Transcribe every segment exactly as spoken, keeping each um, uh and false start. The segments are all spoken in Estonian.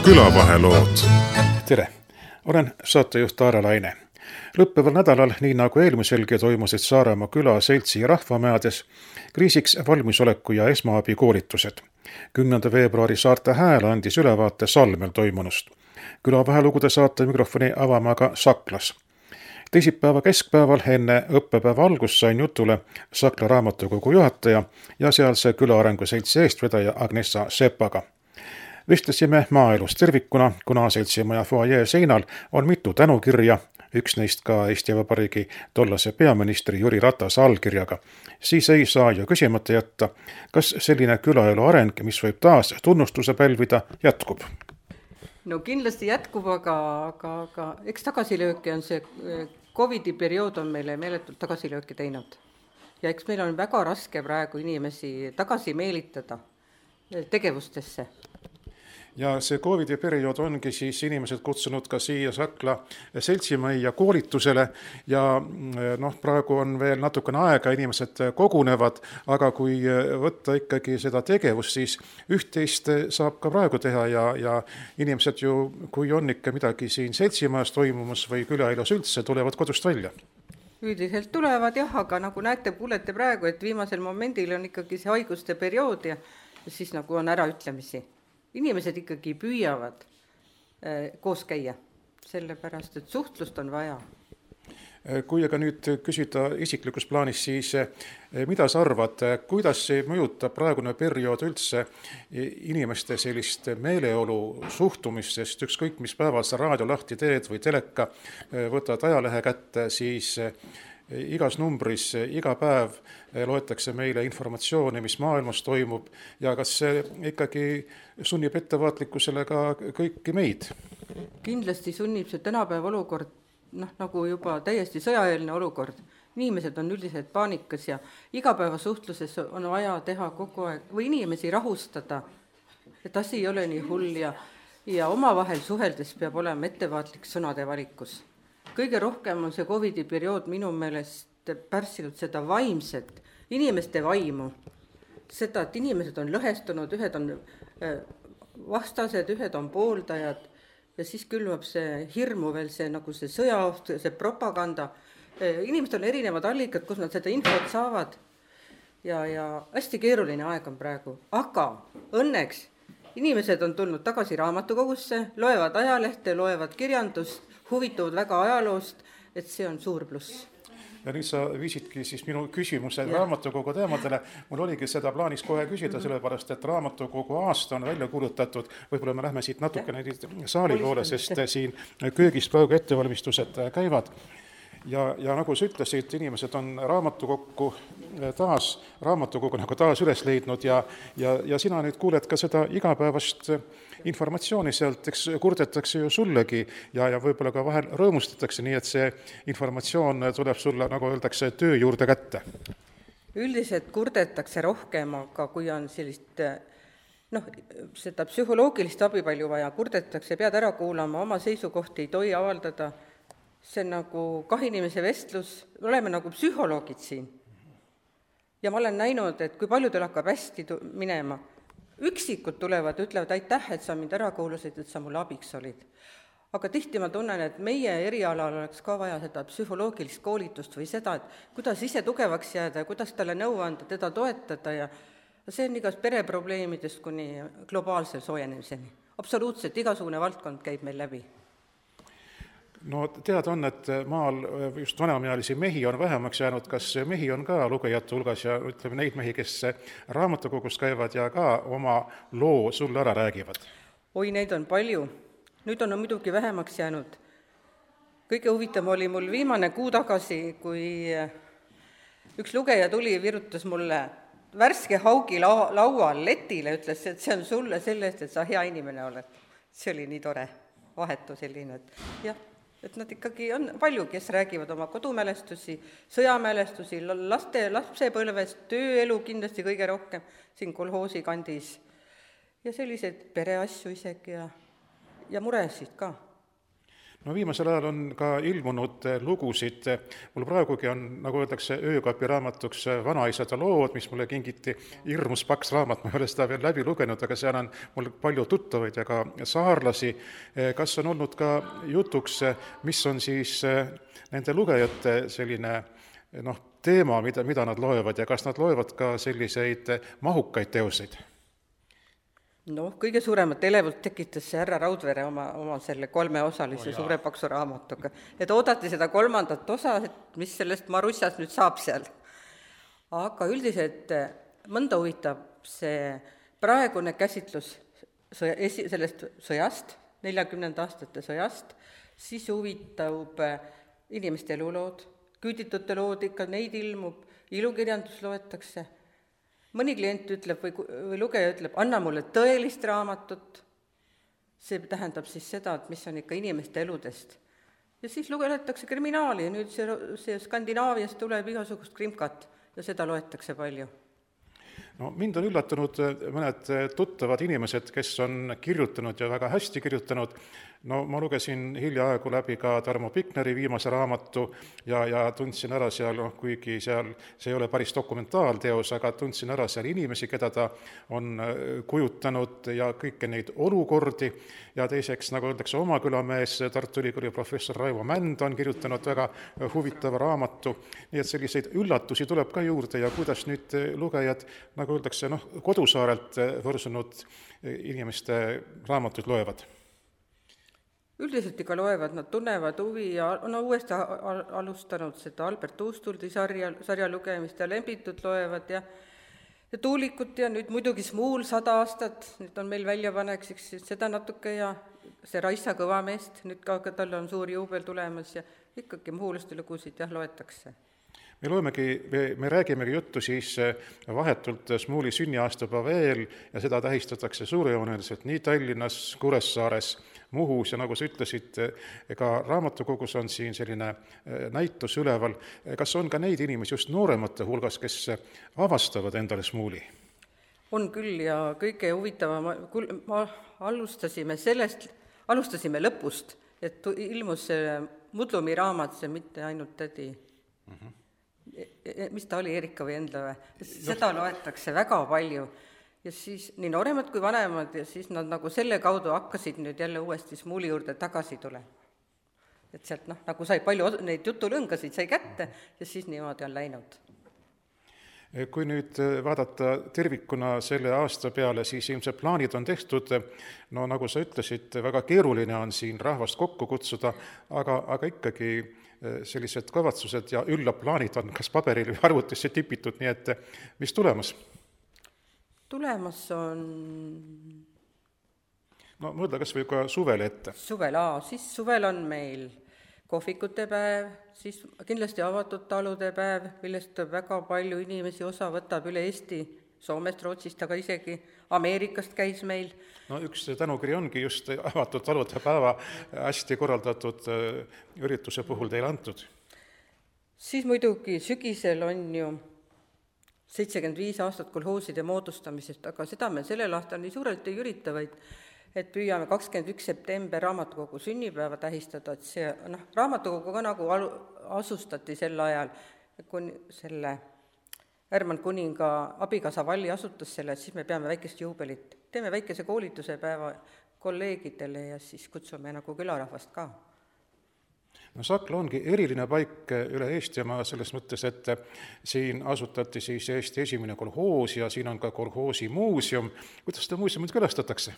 Külavahelood. Tere, olen saatejuht Aare Laine. Lõppeval nädalal, nii nagu eelmiselgi, toimusid Saaremaa küla seltsi rahvamajades kriisiks valmisoleku ja esmaabi koolitused. kümnenda veebruari Saarte Hääl andis ülevaate Salmel toimunust. Külavahelugude saate mikrofoni avama ka Saklas. Teisipäeva keskpäeval enne õppepäeva algust sain jutule Sakla raamatukogu juhataja ja sealse külaarengu seltsi eestvedaja Agnesa Sepaga. Vestlesime maaelust tervikuna, kuna seltsimaja foajee seinal on mitu tänukirja, üks neist ka Eesti Vabariigi tollase peaministri Jüri Ratase allkirjaga. Siis ei saa ju küsimata jätta, kas selline külaelu areng, mis võib taas tunnustuse pälvida, jätkub? No kindlasti jätkub, aga, aga, aga eks tagasilööki on see Covidi periood on meile meeletult tagasilööki teinud. Ja eks meil on väga raske praegu inimesi tagasi meelitada tegevustesse. Ja see Covidi periood ongi siis inimesed kutsunud ka siia Sakla seltsimajja koolitusele ja noh, praegu on veel natukene aega, inimesed kogunevad, aga kui võtta ikkagi seda tegevust, siis üht-teist saab ka praegu teha ja, ja inimesed ju, kui on ikka midagi siin seltsimajas toimumas või külailus üldse, tulevad kodust välja. Üldiselt tulevad jah, aga nagu näete, kuulete praegu, et viimasel momendil on ikkagi see haiguste periood ja siis nagu on äraütlemisi. Inimesed ikkagi püüavad koos käia, sellepärast, et suhtlust on vaja. Kui aga nüüd küsida isiklikus plaanis, siis mida sa arvad, kuidas see mõjutab praegune periood üldse inimeste sellist meeleolu suhtumist, sest ükskõik mis päeval sa raadio lahti teed või teleka, võtad ajalehe kätte, siis igas numbris, iga päev loetakse meile informatsiooni, mis maailmas toimub ja kas see ikkagi sunnib ettevaatlikkusele ka kõiki meid? Kindlasti sunnib see tänapäeva olukord, noh, nagu juba täiesti sõjaeelne olukord. Inimesed on üldiselt paanikas ja igapäeva suhtluses on vaja teha kogu aeg või inimesi rahustada, et asi ei ole nii hull ja, ja omavahel suheldes peab olema ettevaatlik sõnade valikus. Kõige rohkem on see Covidi periood minu meelest pärssinud seda vaimset, inimeste vaimu. Seda, et inimesed on lõhestunud, ühed on vastased, ühed on pooldajad ja siis külvab see hirmu veel see, nagu see sõjaoht, see propaganda. Inimesed on erinevad allikad, kus nad seda infot saavad ja, ja hästi keeruline aeg on praegu. Aga õnneks inimesed on tulnud tagasi raamatukogusse, loevad ajalehte, loevad kirjandust, huvituvad väga ajaloost, et see on suur pluss. Ja nüüd sa viisidki siis minu küsimuse ja. Raamatukogu teemadele. Mul oligi seda plaanis kohe küsida, mm-hmm. sellepärast, et raamatukogu aasta on välja kuulutatud. Võib-olla me lähme siit natukene saali poole, sest siin köögis praegu ettevalmistused käivad. Ja, ja nagu sa ütlesid, inimesed on raamatukokku taas, raamatukogu nagu taas üles leidnud ja, ja, ja sina nüüd kuuled ka seda igapäevast informatsiooni sealt, eks kurdetakse ju sullegi ja, ja võib-olla ka vahel rõõmustatakse, nii et see informatsioon tuleb sulle, nagu öeldakse, töö juurde kätte. Üldiselt kurdetakse rohkem, aga kui on sellist, noh, seda psühholoogilist abi palju vaja, kurdetakse, pead ära kuulama, oma seisukohti ei tohi avaldada. See on nagu kahe inimese vestlus, oleme nagu psühholoogid siin. Ja ma olen näinud, et kui paljudel hakkab hästi minema, üksikud tulevad, ütlevad aitäh, et sa mind ära kuulasid, et sa mulle abiks olid. Aga tihti ma tunnen, et meie erialal oleks ka vaja seda psühholoogilist koolitust või seda, et kuidas ise tugevaks jääda ja kuidas talle nõu anda, teda toetada ja see on igast pereprobleemidest kuni globaalsel soojenemiseni. Absoluutselt igasugune valdkond käib meil läbi. No teada on, et maal just vanemaealisi mehi on vähemaks jäänud, kas mehi on ka lugejate hulgas ja ütleme neid mehi, kes raamatukogust käivad ja ka oma loo sulle ära räägivad? Oi, neid on palju. Nüüd on muidugi vähemaks jäänud. Kõige huvitav oli mul viimane kuu tagasi, kui üks lugeja tuli ja virutas mulle värske haugi laual letile, ütles, et see on sulle selle eest, et sa hea inimene oled. See oli nii tore, vahetu selline, et jah. Et nad ikkagi on palju, kes räägivad oma kodumälestusi, sõjamälestusi, laste, lapsepõlvest, tööelu kindlasti kõige rohkem siin kolhoosi kandis ja sellised pereasju isegi ja, ja muresid ka. no viimasel ajal on ka ilmunud lugusid, mul praegugi on, nagu öeldakse, öökapi raamatuks Vanaisade lood, mis mulle kingiti, hirmus paks raamat, ma ei ole seda veel läbi lugenud, aga seal on mul palju tuttavaid ja ka saarlasi. Kas on olnud ka jutuks, mis on siis nende lugejate selline noh, teema, mida, mida nad loevad ja kas nad loevad ka selliseid mahukaid teoseid? Noh, kõige suuremat elevust tekitas see härra Raudvere oma, oma selle kolmeosalise oh, suure paksu raamatuga. Et oodati seda kolmandat osa, et mis sellest Marussast nüüd saab seal. Aga üldiselt mõnda huvitab see praegune käsitlus sõja, esi, sellest sõjast, neljakümnenda aastate sõjast, siis huvitab inimeste elulood, küüditute lood ikka, neid ilmub, ilukirjandus loetakse. Mõni klient ütleb või, või lugeja ütleb, anna mulle tõelist raamatut, see tähendab siis seda, et mis on ikka inimeste eludest. Ja siis lugetakse kriminaali ja nüüd see, see Skandinaaviast tuleb igasugust krimkat ja seda loetakse palju. No, mind on üllatanud mõned tuttavad inimesed, kes on kirjutanud ja väga hästi kirjutanud. No ma lugesin hiljaaegu läbi ka Tarmo Pikneri viimase raamatu ja, ja tundsin ära seal, noh, kuigi seal see ei ole päris dokumentaalteos, aga tundsin ära seal inimesi, keda ta on kujutanud ja kõiki neid olukordi. Ja teiseks, nagu öeldakse, oma külamees, Tartu Ülikooli professor Raivo Mänd on kirjutanud väga huvitava raamatu. Nii et selliseid üllatusi tuleb ka juurde ja kuidas nüüd lugejad, nagu öeldakse, noh, kodusaarelt võrsunud inimeste raamatuid loevad? Üldiselt ikka loevad, nad tunnevad huvi ja on uuesti alustanud seda Albert Uustuldi sarja, sarja lugemist ja Lembitut loevad ja, ja Tuulikut ja nüüd muidugi Smuul sada aastat, nüüd on meil väljapaneksiks seda natuke ja see Raissa Kõvameest, nüüd ka tal on suur juubel tulemas ja ikkagi Muhuluste lugusid jah loetakse. Me loemegi, me, me räägimegi juttu siis vahetult Smuuli sünniaastapäeva eel ja seda tähistatakse suurejooneliselt nii Tallinnas, Kuressaares, Muhus ja nagu sa ütlesid, ka raamatukogus on siin selline näitus üleval. Kas on ka neid inimesi just nooremate hulgas, kes avastavad endale Smuuli? On küll ja kõige huvitavam, ma alustasime sellest, alustasime lõpust, et ilmus see Mudlumi raamat, see mitte ainult tädi. Mhm. Mis ta oli, Erika või Endla või? Seda loetakse väga palju ja siis nii nooremad kui vanemad ja siis nad nagu selle kaudu hakkasid nüüd jälle uuesti Smuuli juurde tagasi tulema. Et sealt noh, nagu sai palju neid jutulõngasid sai kätte ja siis niimoodi on läinud. Kui nüüd vaadata tervikuna selle aasta peale, siis ilmselt plaanid on tehtud, no nagu sa ütlesid, väga keeruline on siin rahvast kokku kutsuda, aga, aga ikkagi sellised kavatsused ja üllad plaanid on kas paberil või arvutisse tipitud, nii et mis tulemas? Tulemas on... No mõelda kas või ka suvel ette. Suvel, aa, siis suvel on meil kohvikute päev, siis kindlasti avatud talude päev, millest väga palju inimesi osa võtab üle Eesti, Soomest, Rootsist, aga isegi Ameerikast käis meil. No üks tänukiri ongi just avatud talude päeva hästi korraldatud ürituse puhul teile antud. Siis muidugi sügisel on ju seitsekümmend viis aastat kolhooside moodustamisest, aga seda me sellel aastal nii suurelt ei ürita, vaid et püüame kakskümmend üks september raamatukogu sünnipäeva tähistada, et see noh, raamatukogu ka nagu asustati sel ajal, kun selle Hermann Kuninga abikaasa Valli asutas selle, siis me peame väikest juubelit. Teeme väikese koolituse päeva kolleegidele ja siis kutsume nagu külarahvast ka. No Sakla ongi eriline paik üle Eestimaa selles mõttes, et siin asutati siis Eesti esimene kolhoos ja siin on ka kolhoosi muuseum. Kuidas seda muuseumit külastatakse?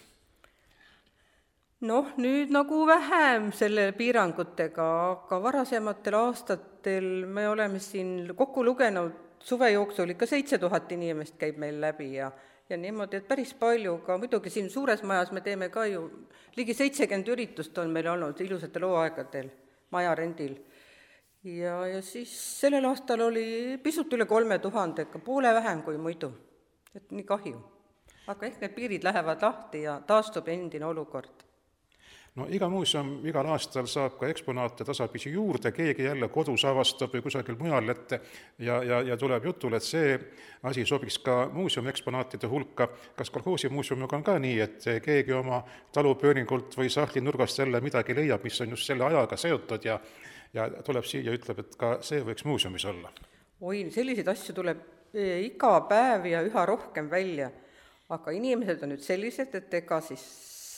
Noh, nüüd nagu vähem selle piirangutega, aga varasematel aastatel me oleme siin kokku lugenud suve jooksul ikka seitse tuhat inimest käib meil läbi ja, ja niimoodi, et päris palju, ka muidugi siin suures majas me teeme ka ju ligi seitsekümmend üritust on meil olnud ilusatel hooaegadel maja rendil. Ja, ja siis sellel aastal oli pisut üle kolme tuhandega, poole vähem kui muidu, et nii kahju. Aga ehk need piirid lähevad lahti ja taastub endine olukord. no iga muuseum igal aastal saab ka eksponaate tasapisi juurde, keegi jälle kodus avastab või kusagil mujal ette ja, ja, ja tuleb jutule, et see asi sobiks ka muuseumi eksponaatide hulka. Kas kolhoosimuuseumiga on ka nii, et keegi oma talupööningult või sahtlinurgast jälle midagi leiab, mis on just selle ajaga seotud ja, ja tuleb siia ja ütleb, et ka see võiks muuseumis olla? Oi, selliseid asju tuleb iga päev ja üha rohkem välja, aga inimesed on nüüd sellised, et ega siis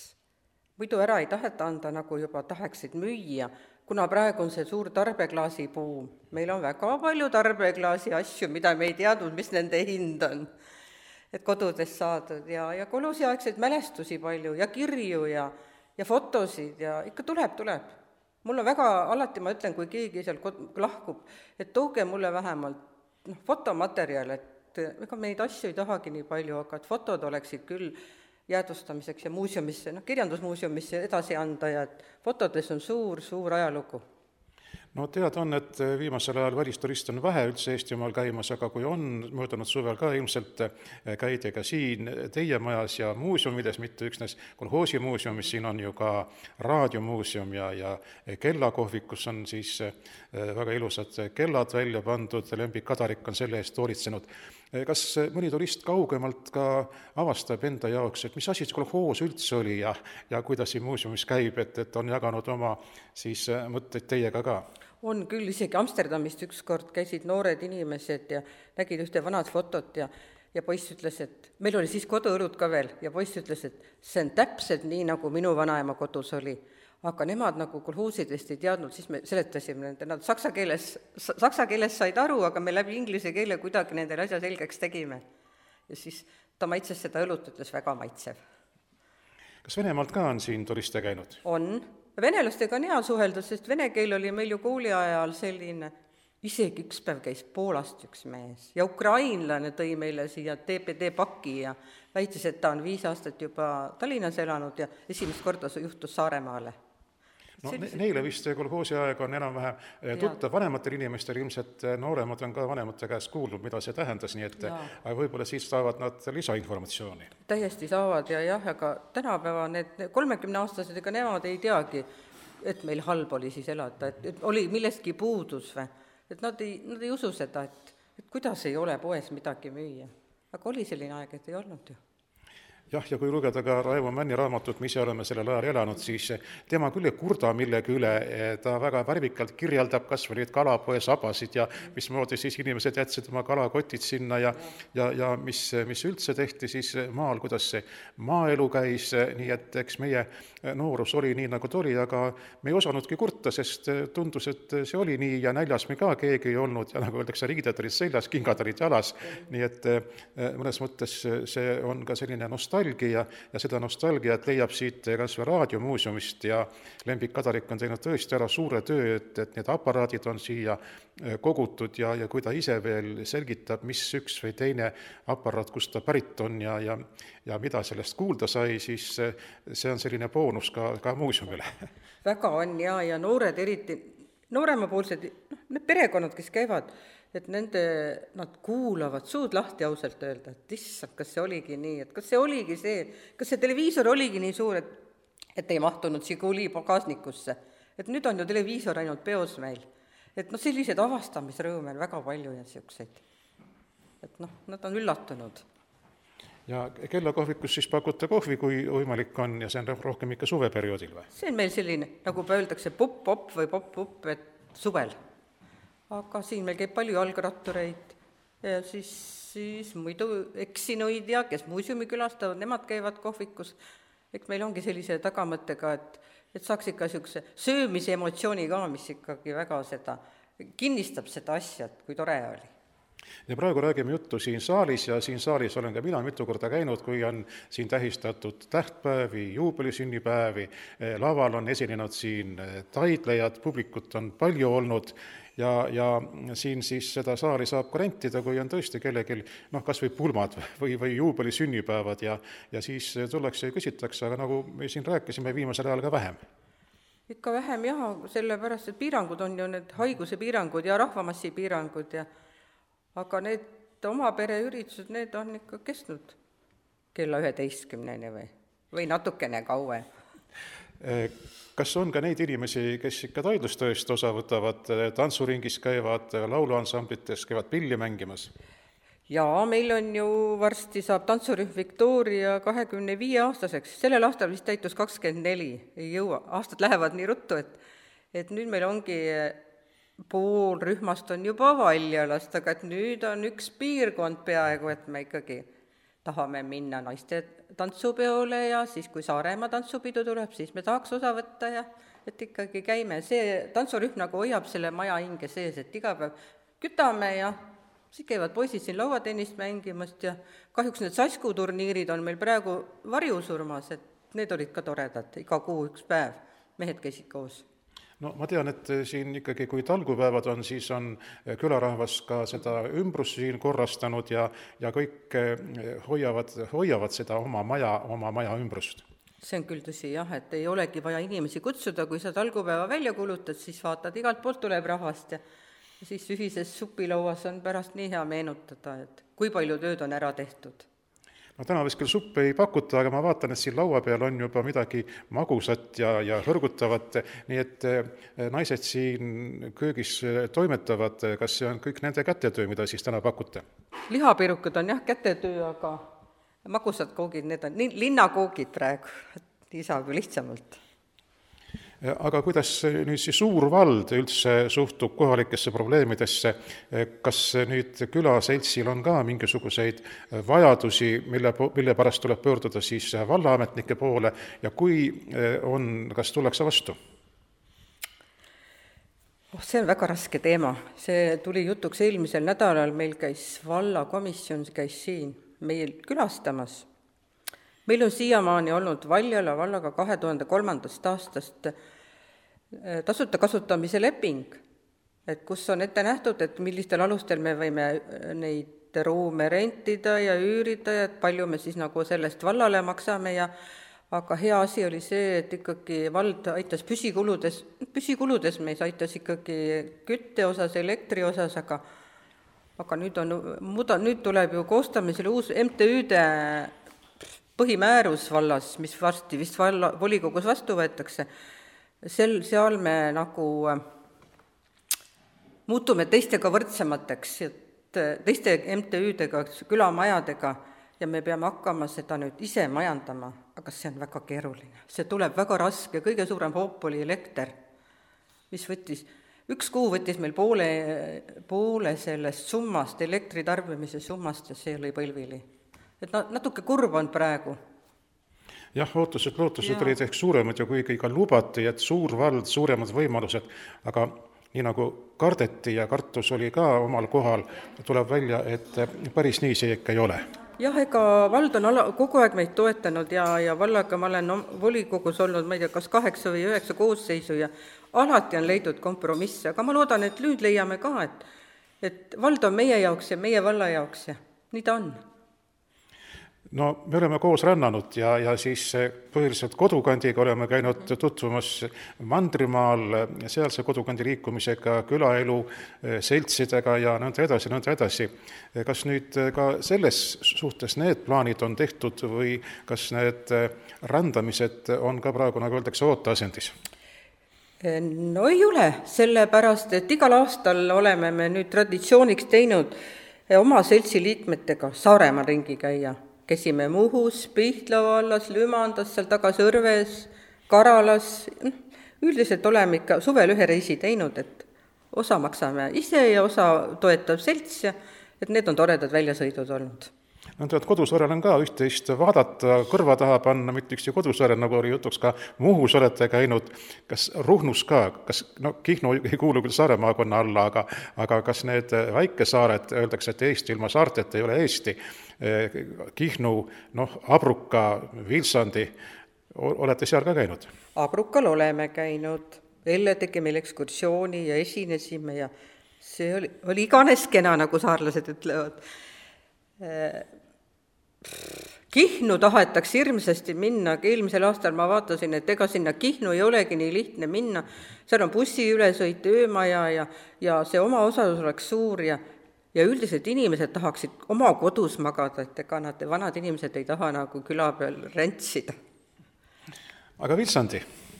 muidu ära ei taheta anda, nagu juba tahaksid müüa, kuna praegu on see suur tarbeklaasi buum. Meil on väga palju tarbeklaasi asju, mida me ei teadnud, mis nende hind on, et kodudest saadud ja, ja kolosiaegseid mälestusi palju ja kirju ja, ja fotosid ja ikka tuleb, tuleb. Mul on väga, alati ma ütlen, kui keegi seal lahkub, et tooge mulle vähemalt noh, fotomaterjal, et ega neid asju ei tahagi nii palju, aga et fotod oleksid küll jäädvustamiseks ja muuseumisse, noh, kirjandusmuuseumisse edasi anda ja et fotodes on suur, suur ajalugu. No teada on, et viimasel ajal välisturiste on vähe üldse Eestimaal käimas, aga kui on möödunud suvel ka ilmselt käidi ka siin teie majas ja muuseumides, mitte üksnes kolhoosimuuseumis, siin on ju ka raadiomuuseum ja, ja kellakohvikus on siis väga ilusad kellad välja pandud, Lembit Kadarik on selle eest hoolitsenud. Kas mõni turist kaugemalt ka avastab enda jaoks, et mis asi see kolhoos üldse oli ja, ja kuidas siin muuseumis käib, et, et on jaganud oma siis mõtteid teiega ka? On küll, isegi Amsterdamist ükskord käisid noored inimesed ja nägid ühte vanad fotot ja, ja poiss ütles, et meil oli siis koduõlud ka veel ja poiss ütles, et see on täpselt nii, nagu minu vanaema kodus oli. Aga nemad nagu kolhoosidest ei teadnud, siis me seletasime nende, nad saksa keeles, saksa keeles said aru, aga me läbi inglise keele kuidagi nendele asja selgeks tegime. Ja siis ta maitses seda õlut, ütles väga maitsev. Kas Venemaalt ka on siin turiste käinud? On. Venelastega on hea suhelda, sest vene keel oli meil ju kooli ajal selline, isegi üks päev käis Poolast üks mees ja ukrainlane tõi meile siia T P D paki ja väitis, et ta on viis aastat juba Tallinnas elanud ja esimest korda juhtus Saaremaale. No, Sellised... Neile vist kolhoosi aeg on enam-vähem tuttav vanematel inimestel, ilmselt nooremad on ka vanemate käest kuulnud, mida see tähendas, nii et võib-olla siis saavad nad lisainformatsiooni. Täiesti saavad ja jah, aga tänapäeva need kolmekümne-aastased, ega nemad ei teagi, et meil halb oli siis elada, et, et oli millestki puudus või, et nad ei, nad ei usu seda, et, et kuidas ei ole poes midagi müüa. Aga oli selline aeg, et ei olnud ju. Jah, ja kui lugeda ka Raivo Männi raamatut, me ise oleme sellel ajal elanud, siis tema küll ei kurda millegi üle, ta väga värvikalt kirjeldab kas või neid kalapoe sabasid ja mismoodi siis inimesed jätsid oma kalakotid sinna ja, ja, ja mis, mis üldse tehti siis maal, kuidas see maaelu käis, nii et eks meie noorus oli nii, nagu ta oli, aga me ei osanudki kurta, sest tundus, et see oli nii ja näljas me ka keegi ei olnud ja nagu öeldakse, riided olid seljas, kingad olid jalas, nii et mõnes mõttes see on ka selline nostalgia ja, ja seda nostalgiat leiab siit kas või raadiomuuseumist ja Lembit Kadarik on teinud tõesti ära suure töö, et, et need aparaadid on siia kogutud ja, ja kui ta ise veel selgitab, mis üks või teine aparaat, kust ta pärit on ja, ja, ja mida sellest kuulda sai, siis see on selline boonus ka, ka muuseumile. Väga on ja, ja noored eriti, nooremapoolsed, noh, need perekonnad, kes käivad, et nende, nad kuulavad suud lahti ausalt öelda, et issand, kas see oligi nii, et kas see oligi see, kas see televiisor oligi nii suur, et, et ei mahtunud Žiguli pagasnikusse. Et nüüd on ju televiisor ainult peos meil. Et noh, sellised avastamisrõõme on väga palju ja siukseid. Et noh, nad on üllatunud. Ja kellakohvikus siis pakute kohvi, kui võimalik on, ja see on rohkem ikka suveperioodil või? See on meil selline, nagu öeldakse, pop-pop või pop-pop, et suvel. Aga siin meil käib palju jalgrattureid ja siis, siis muidu eksinuid ja kes muuseumi külastavad, nemad käivad kohvikus. Eks meil ongi sellise tagamõttega, et, et saaks ikka niisuguse söömise emotsiooni ka, mis ikkagi väga seda, kinnistab seda asja, kui tore oli. Ja praegu räägime juttu siin saalis ja siin saalis olen ka mina mitu korda käinud, kui on siin tähistatud tähtpäevi, juubelisünnipäevi, laval on esinenud siin taidlejad, publikut on palju olnud ja, ja siin siis seda saali saab ka rentida, kui on tõesti kellelgi, noh, kas või pulmad või, või juubelisünnipäevad ja, ja siis tullakse ja küsitakse, aga nagu me siin rääkisime viimasel ajal ka vähem. Ikka vähem jah, sellepärast, et piirangud on ju need haiguse piirangud ja rahvamassi piirangud ja aga need oma pereüritused, need on ikka kestnud kella üheteistkümneni või, või natukene kauem. Kas on ka neid inimesi, kes ikka taidlustööst osa võtavad, tantsuringis käivad, lauluansamblites, käivad pilli mängimas? Jaa, meil on ju varsti saab tantsurühm Victoria kahekümne viie aastaseks, sellel aastal vist täitus kakskümmend neli, ei jõua, aastad lähevad nii ruttu, et, et nüüd meil ongi pool rühmast on juba Valjalast, aga et nüüd on üks piirkond peaaegu, et me ikkagi tahame minna naiste tantsupeole ja siis, kui Saaremaa tantsupidu tuleb, siis me tahaks osa võtta ja et ikkagi käime. See tantsurühm nagu hoiab selle maja hinge sees, et iga päev kütame ja siis käivad poisid siin lauatennist mängimast ja kahjuks need saskuturniirid on meil praegu varjusurmas, et need olid ka toredad, iga kuu üks päev, mehed käisid koos. No ma tean, et siin ikkagi, kui talgupäevad on, siis on külarahvas ka seda ümbrust siin korrastanud ja, ja kõik hoiavad, hoiavad seda oma maja, oma maja ümbrust. See on küll tõsi jah, et ei olegi vaja inimesi kutsuda, kui sa talgupäeva välja kulutad, siis vaatad, igalt poolt tuleb rahvast ja siis ühises supilauas on pärast nii hea meenutada, et kui palju tööd on ära tehtud. No täna vist küll suppe ei pakuta, aga ma vaatan, et siin laua peal on juba midagi magusat ja, ja hõrgutavat, nii et naised siin köögis toimetavad, kas see on kõik nende kätetöö, mida siis täna pakute? Lihapirukad on jah kätetöö, aga magusad koogid, need on linnakoogid praegu, nii saab ju lihtsamalt. Aga kuidas nüüd siis suur vald üldse suhtub kohalikesse probleemidesse, kas nüüd külaseltsil on ka mingisuguseid vajadusi, mille, mille pärast tuleb pöörduda siis vallaametnike poole ja kui on, kas tullakse vastu? Oh, see on väga raske teema, see tuli jutuks eelmisel nädalal, meil käis vallakomisjon, käis siin meil külastamas. Meil on siiamaani olnud Valjala vallaga kahe tuhande kolmandast aastast tasuta kasutamise leping, et kus on ette nähtud, et millistel alustel me võime neid ruume rentida ja üürida ja et palju me siis nagu sellest vallale maksame ja aga hea asi oli see, et ikkagi vald aitas püsikuludes, püsikuludes meis aitas ikkagi kütte osas, elektri osas, aga aga nüüd on, muda, nüüd tuleb ju koostamisele uus M T Ü-de põhimäärus vallas, mis varsti vist valla, volikogus vastu võetakse, sel, seal me nagu muutume teistega võrdsemateks, et teiste M T Ü-dega, külamajadega ja me peame hakkama seda nüüd ise majandama, aga see on väga keeruline. See tuleb väga raske, kõige suurem hoop oli elekter, mis võttis, üks kuu võttis meil poole, poole sellest summast, elektritarbimise summast ja see oli põlvili. Et natuke kurb on praegu. Jah, ootused, lootused olid ehk suuremad ja kuigi ka lubati, et suur vald, suuremad võimalused, aga nii nagu kardeti ja kartus oli ka omal kohal, tuleb välja, et päris nii see ikka ei ole. Jah, ega vald on ala, kogu aeg meid toetanud ja, ja vallaga ma olen volikogus olnud, ma ei tea, kas kaheksa või üheksa koosseisu ja alati on leidnud kompromisse, aga ma loodan, et nüüd leiame ka, et, et vald on meie jaoks ja meie valla jaoks ja nii ta on. No me oleme koos rännanud ja, ja siis põhiliselt kodukandiga oleme käinud tutvumas Mandrimaal, sealse kodukandi liikumisega, külaelu, seltsidega ja nõnda edasi, nõnda edasi. Kas nüüd ka selles suhtes need plaanid on tehtud või kas need rändamised on ka praegu, nagu öeldakse, ooteasendis? No ei ole, sellepärast, et igal aastal oleme me nüüd traditsiooniks teinud oma seltsi liikmetega Saaremaa ringi käia. Käsime Muhus, Pihtla vallas, Lümandas, seal tagasi Õrves, Karalas. Üldiselt oleme ikka suvel ühe reisi teinud, et osa maksame ise ja osa toetab selts ja et need on toredad väljasõidud olnud. No tead, Kodusaarel on ka üht-teist vaadata, kõrva taha panna, mitte üks Kodusaarel, nagu oli jutuks ka Muhus olete käinud, kas Ruhnus ka, kas, no Kihnu ei kuulu küll Saare maakonna alla, aga, aga kas need väikesaared, öeldakse, et Eesti ilma saarteta ei ole Eesti, Kihnu, noh, Abruka, Vilsandi, olete seal ka käinud? Abrukal oleme käinud, Elle tegi meil ekskursiooni ja esinesime ja see oli, oli iganes kena, nagu saarlased ütlevad. Kihnu tahetaks hirmsasti minna, eelmisel aastal ma vaatasin, et ega sinna Kihnu ei olegi nii lihtne minna, seal on bussi ülesõit, öömaja ja, ja see oma osalus oleks suur ja, ja üldiselt inimesed tahaksid oma kodus magada, et ega nad, vanad inimesed ei taha nagu küla peal räntsida. Aga Vilsandi?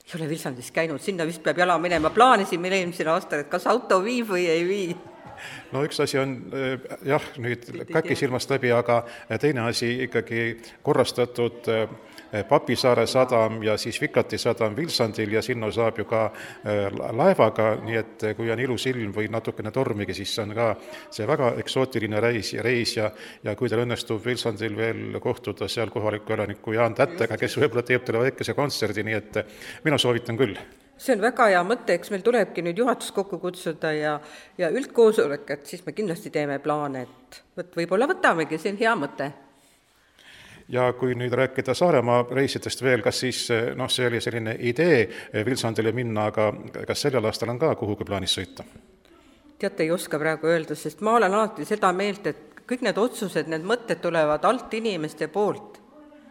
ei ole Vilsandis käinud, sinna vist peab jala minema, plaanisin meil eelmisel aastal, et kas auto viib või ei vii. No üks asi on jah, nüüd Käki silmast läbi, aga teine asi ikkagi korrastatud Papisaare sadam ja siis Vikati sadam Vilsandil ja sinna saab ju ka laevaga, nii et kui on ilus ilm või natukene tormigi, siis on ka see väga eksootiline reis ja reis ja, ja kui teil õnnestub Vilsandil veel kohtuda seal kohaliku elaniku Jaan Tättega, kes võib-olla teeb teile väikese kontserdi, nii et mina soovitan küll. See on väga hea mõte, eks meil tulebki nüüd juhatus kokku kutsuda ja, ja üldkoosolek, et siis me kindlasti teeme plaane, et võt, võib-olla võtamegi, see on hea mõte. Ja kui nüüd rääkida Saaremaa reisidest veel, kas siis, noh, see oli selline idee Vilsandile minna, aga kas sellel aastal on ka kuhugi plaanis sõita? Teate, ei oska praegu öelda, sest ma olen alati seda meelt, et kõik need otsused, need mõtted tulevad alt inimeste poolt.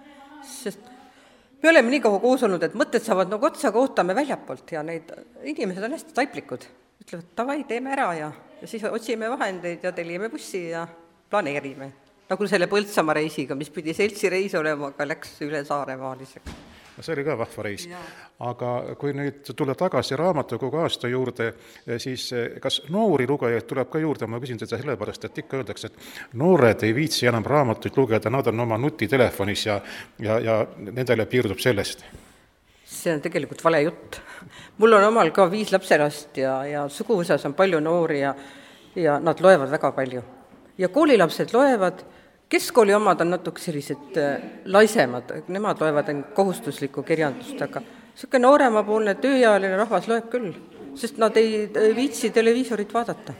Sest me oleme nii kaua koos olnud, et mõtted saavad nagu otsa, aga ootame väljapoolt ja neid inimesed on hästi taiplikud. Ütlevad, tavai, teeme ära ja, ja siis otsime vahendeid ja tellime bussi ja planeerime. Nagu selle Põltsamaa reisiga, mis pidi seltsi reis olema, aga läks üle Saaremaaliseks. See oli ka vahva reis. Aga kui nüüd tulla tagasi raamatukogu aasta juurde, siis kas noori lugejaid tuleb ka juurde? Ma küsin seda sellepärast, et ikka öeldakse, et noored ei viitsi enam raamatuid lugeda, nad on oma nutitelefonis ja, ja, ja nendele piirdub sellest. See on tegelikult vale jutt. Mul on omal ka viis lapselast ja, ja suguvõsas on palju noori ja, ja nad loevad väga palju. Ja koolilapsed loevad, keskkooli omad on natuke sellised laisemad, nemad loevad kohustuslikku kirjandust, aga niisugune nooremapoolne tööealine rahvas loeb küll, sest nad ei viitsi televiisorit vaadata.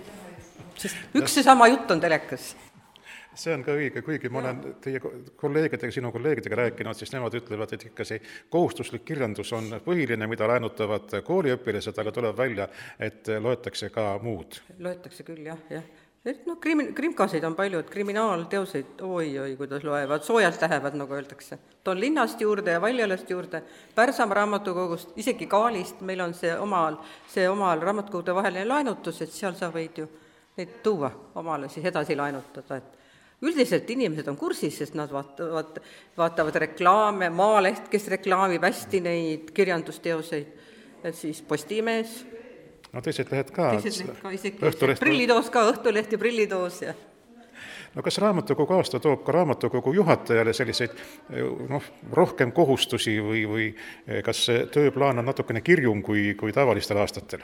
Sest üks ja sama jutt on telekas. See on ka õige, kuigi ma olen teie kolleegidega, sinu kolleegidega rääkinud, siis nemad ütlevad, et ikka see kohustuslik kirjandus on põhiline, mida laenutavad kooliõpilased, aga tuleb välja, et loetakse ka muud. Loetakse küll, jah, jah. No, krim, krimkasid on palju, et kriminaalteoseid oi-oi, kuidas loevad, soojalt lähevad, nagu öeldakse. Toon linnast juurde ja Valjalast juurde, Pärsamaa raamatukogust, isegi Kaalist, meil on see omal, see omal raamatukogude vaheline laenutus, et seal sa võid ju neid tuua omale siis edasi laenutada. Et üldiselt inimesed on kursis, sest nad vaatavad, vaatavad reklaame, Maaleht, kes reklaamib hästi neid kirjandusteoseid, et siis Postimees. No teised lehed ka. Teised lehed ka isegi. Prillidoos ka, Õhtuleht ja Prillidoos. Ja. No kas raamatukogu aasta toob ka raamatukogu juhatajale selliseid noh, rohkem kohustusi või, või kas see tööplaan on natukene kirjum kui, kui tavalistel aastatel?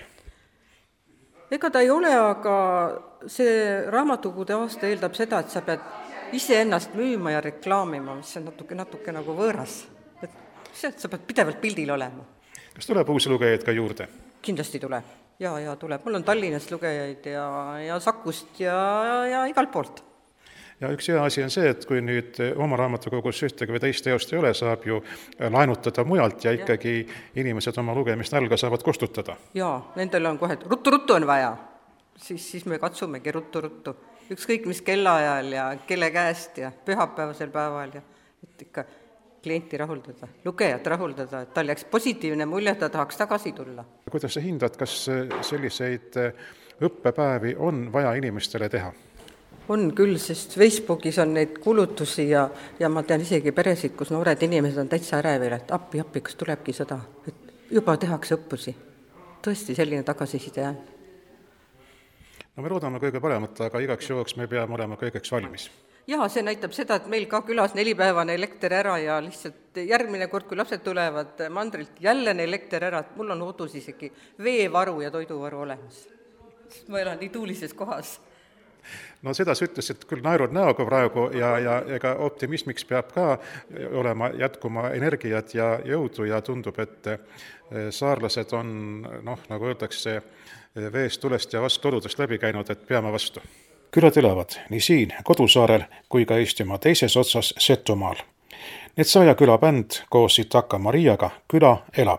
Ega ta ei ole, aga see raamatukogude aasta eeldab seda, et sa pead ise ennast müüma ja reklaamima, mis on natuke, natuke nagu võõras. Et see, et sa pead pidevalt pildil olema. Kas tuleb uusi lugejaid ka juurde? Kindlasti tuleb. Ja, ja tuleb. Mul on Tallinnast lugejaid ja, ja Sakust ja, ja igalt poolt. Ja üks hea asi on see, et kui nüüd oma raamatukogus ühtegi või teist teost ei ole, saab ju laenutada mujalt ja ikkagi ja. Inimesed oma lugemist nälga saavad kustutada. Jaa, nendel on kohe, ruttu-ruttu on vaja. Siis, siis me katsumegi ruttu-ruttu. Ükskõik mis kellaajal ja kelle käest ja pühapäevasel päeval ja et ikka klienti rahuldada, lugejat rahuldada, et tal jääks positiivne mulje, ta tahaks tagasi tulla. Kuidas sa hindad, kas selliseid õppepäevi on vaja inimestele teha? On küll, sest Facebookis on neid kulutusi ja, ja ma tean isegi peresid, kus noored inimesed on täitsa ärevil, et appi, appi, kas tulebki seda, et juba tehakse õppusi. Tõesti selline tagasiside jääb. No me loodame kõige paremat, aga igaks juhuks me peame olema kõigeks valmis. Jaa, see näitab seda, et meil ka külas nelipäevane elekter ära ja lihtsalt järgmine kord, kui lapsed tulevad mandrilt, jälle elekter ära, et mul on kodus isegi veevaru ja toiduvaru olemas. Ma elan nii tuulises kohas. No seda sa ütlesid küll naerud näoga praegu ja, ja ega optimismiks peab ka olema jätkuma energiat ja jõudu ja tundub, et saarlased on, noh, nagu öeldakse, veest, tulest ja vast oludest läbi käinud, et peame vastu. Külad elavad nii siin Kodusaarel kui ka Eestimaa teises otsas Setumaal. Netsaja küla bänd koos Sitaka Mariaga Küla elab.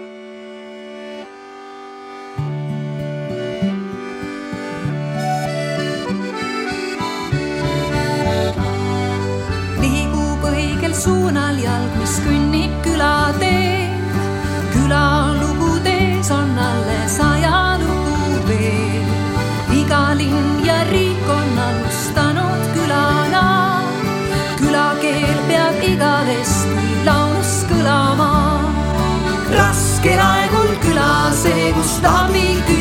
Liigub õigel suunal jalg, mis künnib küla tee. Küla lugudes on alle saja lugu veel. Iga linn ja riik on alustanud külana. Külakeel peab igavesti laulus kõlama. Raske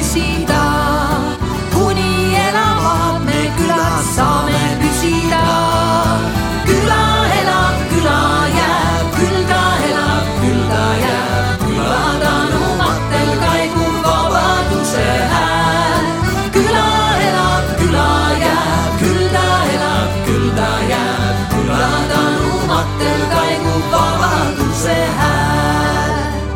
püsida. Kuni elavad me külas saame püsida. Küla elab, küla jääb, küll ta elab, küll ta jääb. Küla tanumatel kaigub vabaduse hääl. Küla elab, küla jääb, küll ta elab, küll ta jääb. Küla tanumatel kaigub vabaduse hääl.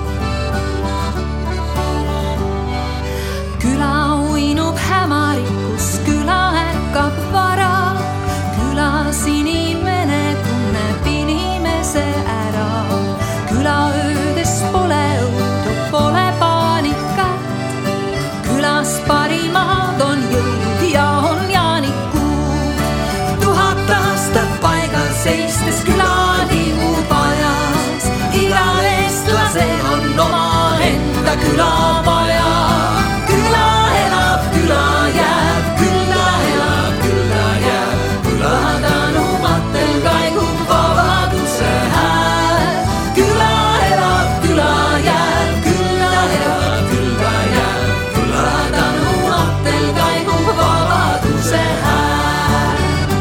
Küla uinub hämarikus, küla ärkab vara. Külas inimene tunneb inimese ära. Küla öödes pole õudu, pole paanikat. Külas parimad on jõud ja on jaanikud. Tuhat aastat paigal seistes küla liigub ajas. Igal eestlasel on oma enda külamaja. Küla elab, küla jääb, küll ta elab, küll ta jääb. Küla tanumatel kaigub vabaduse hääl. Küla elab, küla jääb, küll ta elab, küll ta jääb. Küla tanumatel kaigub vabaduse hääl.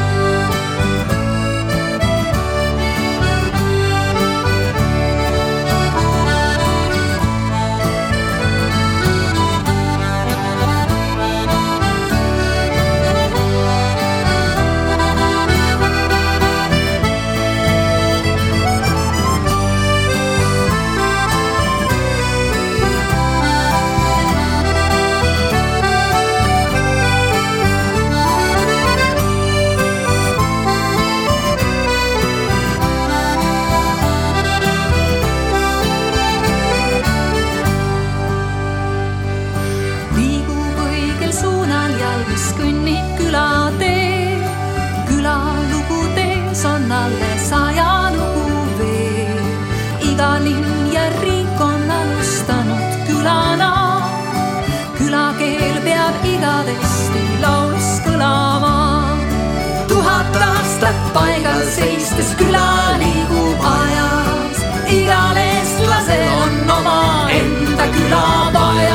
Liigub õigel suunal jalg, mis kõnnib külatee. Külalugu tees on alles ajalugu veel. Iga linn ja riik on alustanud külana. Külakeel peab igavesti laulus kõlama. Tuhat aastat paigal seistes küla liigub ajas. Igal eestlasel on oma enda külamaja.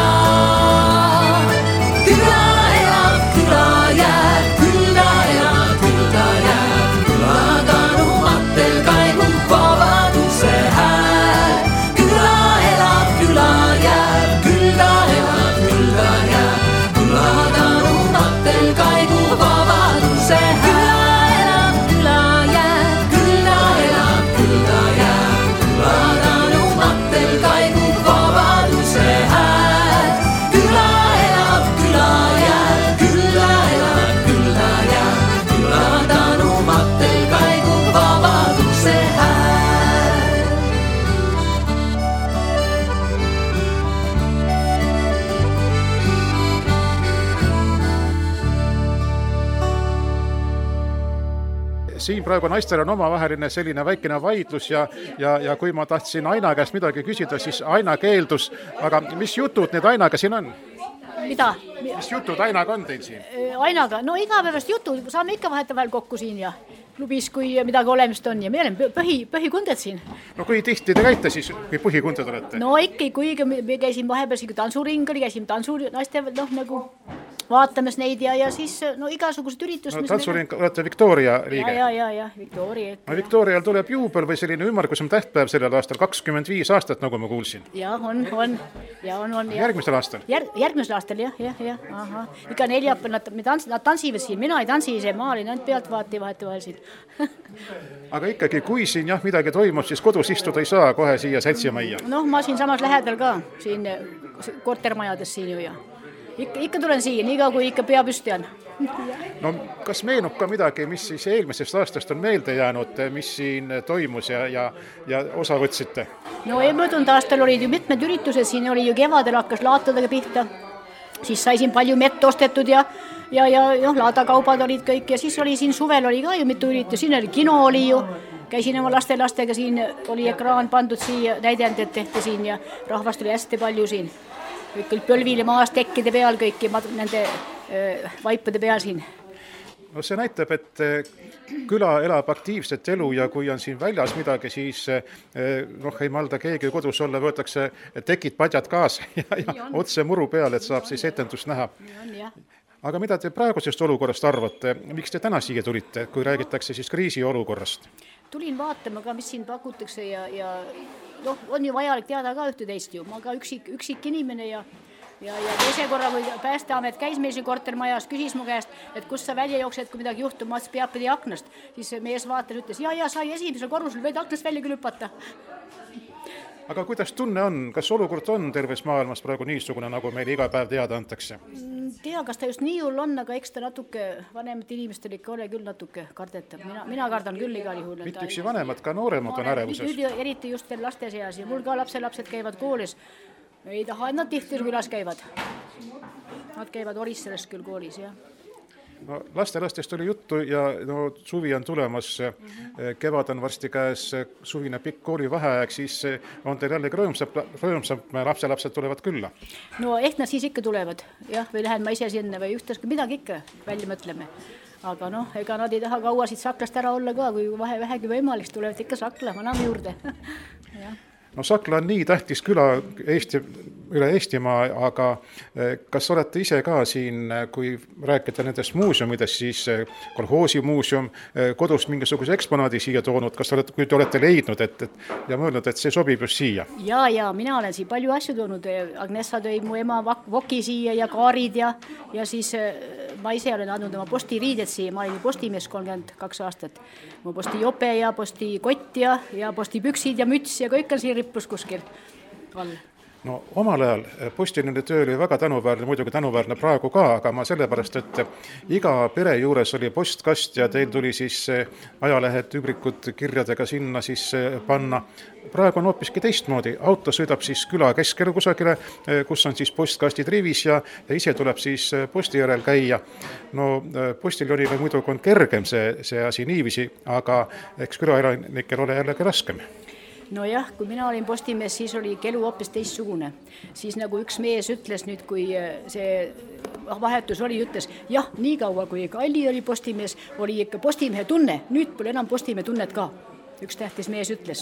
Küla elab, küla jääb, küll ta elab, küll ta jääb. Küla tanumatel kaigub vabaduse hääl. Küla elab, küla jääb, küll ta elab, küll ta jääb. Küla tanumatel kaigub vabaduse hääl. Küla elab, küla jääb, küll ta elab, küll ta jääb. Küla tanumatel kaigub vabaduse hääl. Küla elab, küla jääb, küll ta elab, küll ta jääb. Küla tanumatel kaigub vabaduse hääl. Siin praegu naistel on omavaheline selline väikene vaidlus ja, ja, ja kui ma tahtsin Aina käest midagi küsida, siis Aina keeldus. Aga mis jutud need Ainaga siin on? Mida? Mis jutud Ainaga on teil siin? Ainaga? No igapäevast jutu, saame ikka vahetevahel kokku siin ja klubis, kui midagi olemist on ja me oleme põhi, põhikunded siin. No kui tihti te käite siis, kui põhikunded olete? No ikka, kui me käisime vahepeal tantsuring oli, käisime tantsu, naiste, noh nagu vaatamas neid ja, ja siis no igasugused üritust. No tantsuring olete Victoria liige? Ja, ja, ja, Victoria. No Victorial tuleb juubel või selline ümmargusem tähtpäev sellel aastal, kakskümmend viis aastat, nagu ma kuulsin. Ja, on, on. Ja, on, on. Ja. Järgmisel aastal? Jär, järgmisel aastal, jah, jah, jah. Aha. Iga neljapäev, nad, nad, nad tantsivad siin, mina ei tantsi ise, ma olin ainult pealt vaati vahetevahel siin. Aga ikkagi, kui siin jah midagi toimub, siis kodus istuda ei saa kohe siia seltsimajja. Noh, ma siin samas lähedal ka, siin kortermajades siin ju ja ikka, ikka tulen siin, iga kui ikka pea püsti on. No kas meenub ka midagi, mis siis eelmisest aastast on meelde jäänud, mis siin toimus ja, ja, ja osa võtsite? No möödunud aastal olid ju mitmed üritused, siin oli ju kevadel hakkas laatadega pihta, siis sai siin palju mett ostetud ja ja, ja noh, laadakaubad olid kõik ja siis oli siin suvel oli ka ju mitu üritus, siin oli kino oli ju, käisin oma laste lastega siin, oli ekraan pandud siia, näidendid tehti siin ja rahvast oli hästi palju siin. Kõik põlvile maas tekkide peal kõik ja nende öö, vaipade peal siin. no see näitab, et küla elab aktiivset elu ja kui on siin väljas midagi, siis noh, ei malda keegi kodus olla, võetakse tekid, padjad kaasa ja, ja otse muru peale, et saab siis etendust näha. Aga mida te praegusest olukorrast arvate? Miks te täna siia tulite, kui räägitakse siis kriisi olukorrast? Tulin vaatama ka, mis siin pakutakse ja, ja noh, on ju vajalik teada ka ühte teist ju. Ma ka üksik, üksik inimene ja Ja, ja teise korra, kui Päästeamet käis meil siin kortermajas, küsis mu käest, et kus sa välja jooksed, kui midagi juhtub, ma peab pidi aknast. Siis mees vaatas, ütles, ja, ja sai esimesel korrusel, võid aknast välja külüpata. Aga kuidas tunne on, kas olukord on terves maailmas praegu niisugune, nagu meil iga päev teada antakse? Tea, kas ta just nii hull on, aga eks ta natuke vanemad inimestel ikka ole küll natuke kardetab. Mina, mina kardan küll igal juhul. Mitte üksi vanemad, ka nooremad on ärevuses. Nüüd eriti just veel laste seas ja mul ka lapselapsed käivad koolis. Ei taha, et nad tihti külas käivad. Nad käivad Orissalest küll koolis, jah. No, laste-lastest oli juttu ja no, suvi on tulemas, kevad on varsti käes, suvine pikk kooli vaheaeg, siis on teil jällegi rõõmsam, rõõmsam lapselapsed tulevad külla. No ehk nad siis ikka tulevad, jah, või lähen ma ise sinna või ühtaski midagi ikka välja mõtleme. Aga noh, ega nad ei taha kaua siit Saklast ära olla ka, kui vahe, vähegi võimalik tulevad ikka Sakla, ma näen juurde. Jah. No Sakla on nii tähtis küla Eesti, üle Eestimaa, aga kas olete ise ka siin, kui rääkida nendest muuseumidest, siis kolhoosi muuseum, kodus mingisuguse eksponaadi siia toonud, kas olete, kui te olete leidnud et, et, ja mõelnud, et see sobib just siia? Ja, ja mina olen siin palju asju toonud. Agnessa tõi mu ema voki siia ja kaarid ja, ja siis ma ise olen andnud oma postiriided siia, ma olin postimees kolmkümmend kaks aastat. Mu posti jope ja posti kott ja, ja posti püksid ja müts ja kõik on siin rippus kuskil all. No omal ajal postiline töö oli väga tänuväärne, muidugi tänuväärne praegu ka, aga ma sellepärast, et iga pere juures oli postkast ja teil tuli siis ajalehed, übrikud kirjadega sinna siis panna. Praegu on hoopiski teistmoodi. Auto sõidab siis küla keskele kusagile, kus on siis postkastid rivis ja, ja ise tuleb siis posti järel käia. No postiljonile muidugi on kergem see, see asi niivisi, aga eks külaelanikel ole jällegi raskem. No jah, kui mina olin postimees, siis oli kelu hoopis teistsugune. Siis nagu üks mees ütles nüüd, kui see vahetus oli, ütles, jah, nii kaua kui Kalli oli postimees, oli ikka postimehe tunne. Nüüd pole enam postimehe tunnet ka. Üks tähtis mees ütles.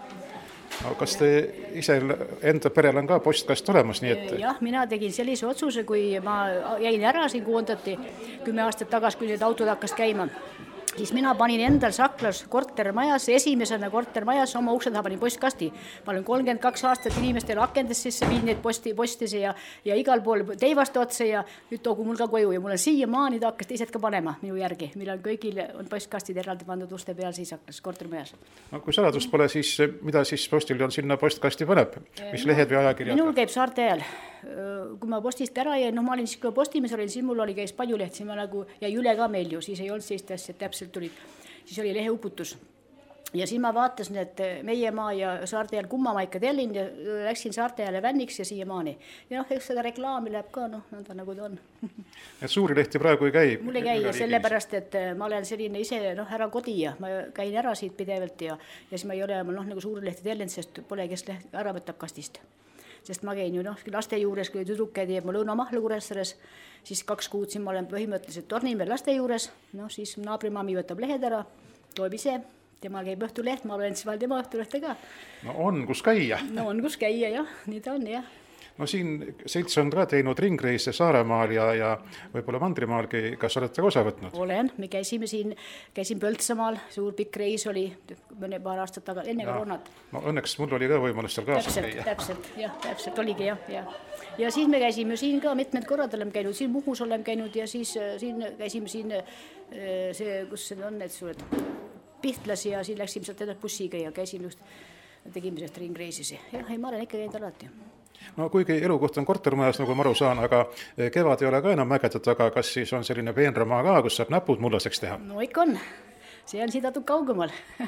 No, kas te ise enda perel on ka postkast olemas? Nii et... Jah, mina tegin sellise otsuse, kui ma jäin ära, siin koondati kümme aastat tagas, kui need autod hakkas käima. Siis mina panin endal Saklas kortermajas, esimesena kortermajas oma ukse taha panin postkasti. Ma olen kolmkümmend kaks aastat inimestele akendest sisse viin neid posti, postise ja, ja igal pool teivast otse ja nüüd toogu mul ka koju ja mul on siia maani ta hakkas teised ka panema minu järgi, millal kõigil on postkastid eraldi pandud uste peal siis Saklas kortermajas. No, kui saladust pole, siis mida siis postil on sinna postkasti paneb? Mis lehed või ajakirjad? Minul käib saarte ajal. Kui ma postist ära jäin, noh ma olin siis, kui postimees olin, siis mul oli käis palju leht, siis ma nagu, ja Jüle ka meil ju, siis ei olnud sellist asja, täpselt tulid, siis oli leheuputus. Ja siis ma vaatasin, et meie maa ja saarte ajal kumma ma ikka tellin ja läksin saarte ajale vänniks ja siia maani. Ja noh, eks seda reklaami läheb ka, noh, nõnda nagu ta on. Et suuri lehti praegu ei käi? Mul ei käi ja sellepärast, et ma olen selline ise, noh, ära kodija, ma käin ära siit pidevalt ja, ja siis ma ei ole, noh, nagu suuri lehti tellin, sest pole kes leht ära võtab kastist. Sest ma käin ju noh, laste juures, kui tüdruk käidi ja ma lõunamahlu Kuressaares, siis kaks kuud siin ma olen põhimõtteliselt Tornimäel laste juures, noh siis naabrimami võtab lehed ära, toib ise, tema käib õhtuleht, ma olen siis veel tema õhtulehte ka. No on, kus käia. No on, kus käia, jah, nii ta on, jah. No siin selts on ka teinud ringreise Saaremaal ja, ja võib-olla Mandrimaalgi, kas olete osa võtnud? Olen, me käisime siin, käisin Põltsamaal, suur pikk reis oli mõne paar aastat taga, enne koroonat. No õnneks mul oli ka võimalus seal kaasas täpselt, käia. Täpselt, jah, täpselt oligi jah, jah. Ja siis me käisime siin ka, mitmed korrad oleme käinud, siin Muhus oleme käinud ja siis siin käisime siin see, kus see on, et suured Pihtlas ja siin läksime sealt edasi bussiga ja käisime just, tegime sellest ringreisisi. Jah, ei, ma olen ikka käinud alati. No kuigi elukoht on kortermajas, nagu ma aru saan, aga kevad ei ole ka enam mägede taga, kas siis on selline peenramaa ka, kus saab näpud mullaseks teha? No ikka on, see on siin tatud kaugemal.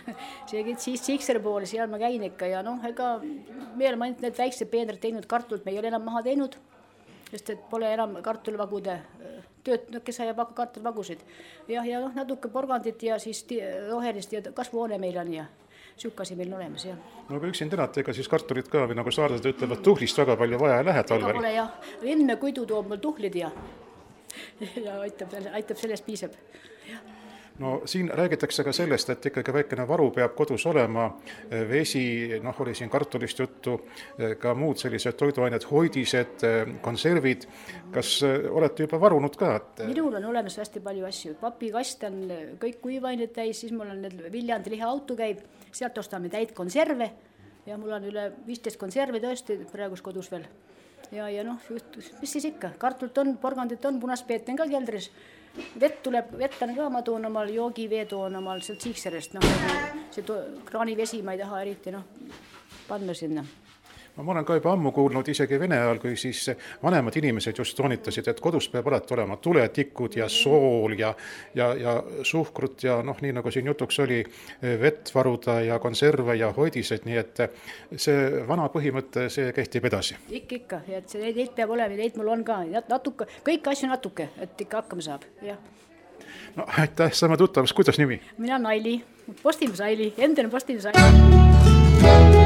See siis Sikser poole, seal ma käin ikka ja noh, ega me oleme ainult need väiksed peenrad teinud, kartult me ei ole enam maha teinud, sest et pole enam kartulvagude tööd, kes ajab kartulvagusid. Ja, ja noh, natuke porgandit ja siis rohelist ja kasvuhoone meil on ja sükasi meil on olemas, jah. No kui üksin tänate, ega siis kartulit ka, või nagu saardad ütlevad, tuhlist väga palju vaja ei lähe talvel. Ega pole, jah. Enne kuidu toob mul tuhlid ja, ja aitab, aitab sellest piisab. No siin räägitakse ka sellest, et ikkagi väikene varu peab kodus olema, vesi, noh oli siin kartulist juttu, ka muud sellised toiduained, hoidised, konservid. Kas olete juba varunud ka? Et... Minul on olemas hästi palju asju. Papikast on kõik kuivained täis, siis mul on need Viljandi lihaauto käib, sealt ostame täid konserve ja mul on üle viisteist konservi tõesti praegus kodus veel. Ja, ja noh, mis siis ikka, kartult on, porgandit on, punaspeet on ka keldris. Vett tuleb, vett on ka, ma toon omal joogivee, toon omal sealt Siikserest, noh, see to, kraanivesi ma ei taha eriti, noh, panna sinna. Ma olen ka juba ammu kuulnud isegi Vene ajal, kui siis vanemad inimesed just toonitasid, et kodus peab alati olema tuletikud ja sool ja, ja, ja suhkrut ja noh, nii nagu siin jutuks oli, vett varuda ja konserve ja hoidised, nii et see vana põhimõte, see kehtib edasi. Ikka, ikka, et see neid peab olema, neid mul on ka, natuke, kõik asju natuke, et ikka hakkama saab, jah. No aitäh, saame tuttavast, kuidas nimi? Mina on Aili, Postimus Aili, endine Postimus Aili.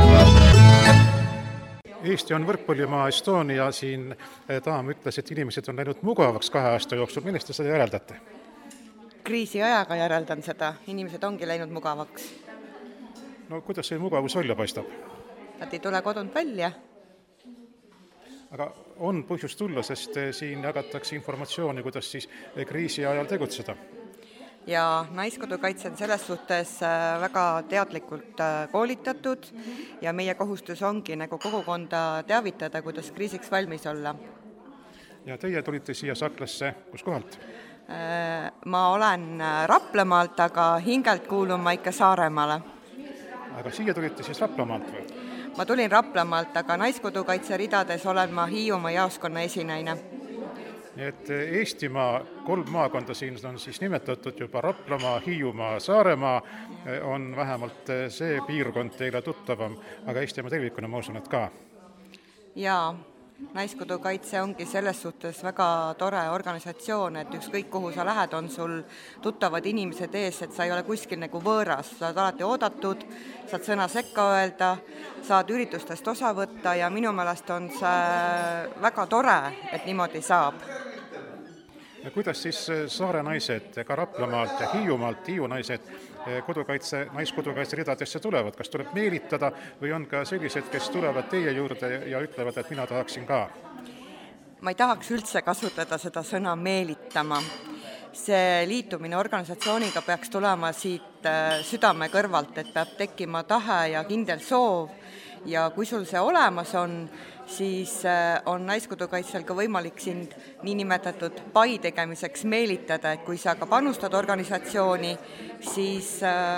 Eesti on võrkpallimaa Estonia, siin Taam ütles, et inimesed on läinud mugavaks kahe aasta jooksul. Millest te seda järeldate? Kriisi ajaga järeldan seda. Inimesed ongi läinud mugavaks. No kuidas see mugavus välja paistab? Nad ei tule kodunt välja. Aga on põhjus tulla, sest siin jagatakse informatsiooni, kuidas siis kriisi ajal tegutseda. Ja Naiskodukaitse on selles suhtes väga teadlikult koolitatud ja meie kohustus ongi nagu kogukonda teavitada, kuidas kriisiks valmis olla. Ja teie tulite siia Saklasse, kus kohalt? Ma olen Raplamaalt, aga hingelt kuulun ma ikka Saaremaale. Aga siia tulite siis Raplamaalt või? Ma tulin Raplamaalt, aga Naiskodukaitse ridades olen ma Hiiumaa jaoskonna esinaine. Nii et Eestimaa kolm maakonda siin on siis nimetatud juba Raplamaa, Hiiumaa, Saaremaa on vähemalt see piirkond teile tuttavam, aga Eestimaa tervikuna ma usun, et ka. Jaa, Naiskodukaitse ongi selles suhtes väga tore organisatsioon, et ükskõik kuhu sa lähed, on sul tuttavad inimesed ees, et sa ei ole kuskil nagu võõras, sa oled alati oodatud, saad sõna sekka öelda, saad üritustest osa võtta ja minu meelest on see väga tore, et niimoodi saab. Ja kuidas siis Saare naised, ka Raplamaalt ja Hiiumaalt, Hiiu naised kodukaitse, naiskodukaitse ridadesse tulevad? Kas tuleb meelitada või on ka sellised, kes tulevad teie juurde ja ütlevad, et mina tahaksin ka? Ma ei tahaks üldse kasutada seda sõna meelitama. See liitumine organisatsiooniga peaks tulema siit südame kõrvalt, et peab tekkima tahe ja kindel soov ja kui sul see olemas on, siis on Naiskodukaitsel ka võimalik sind niinimetatud pai tegemiseks meelitada, et kui sa ka panustad organisatsiooni, siis,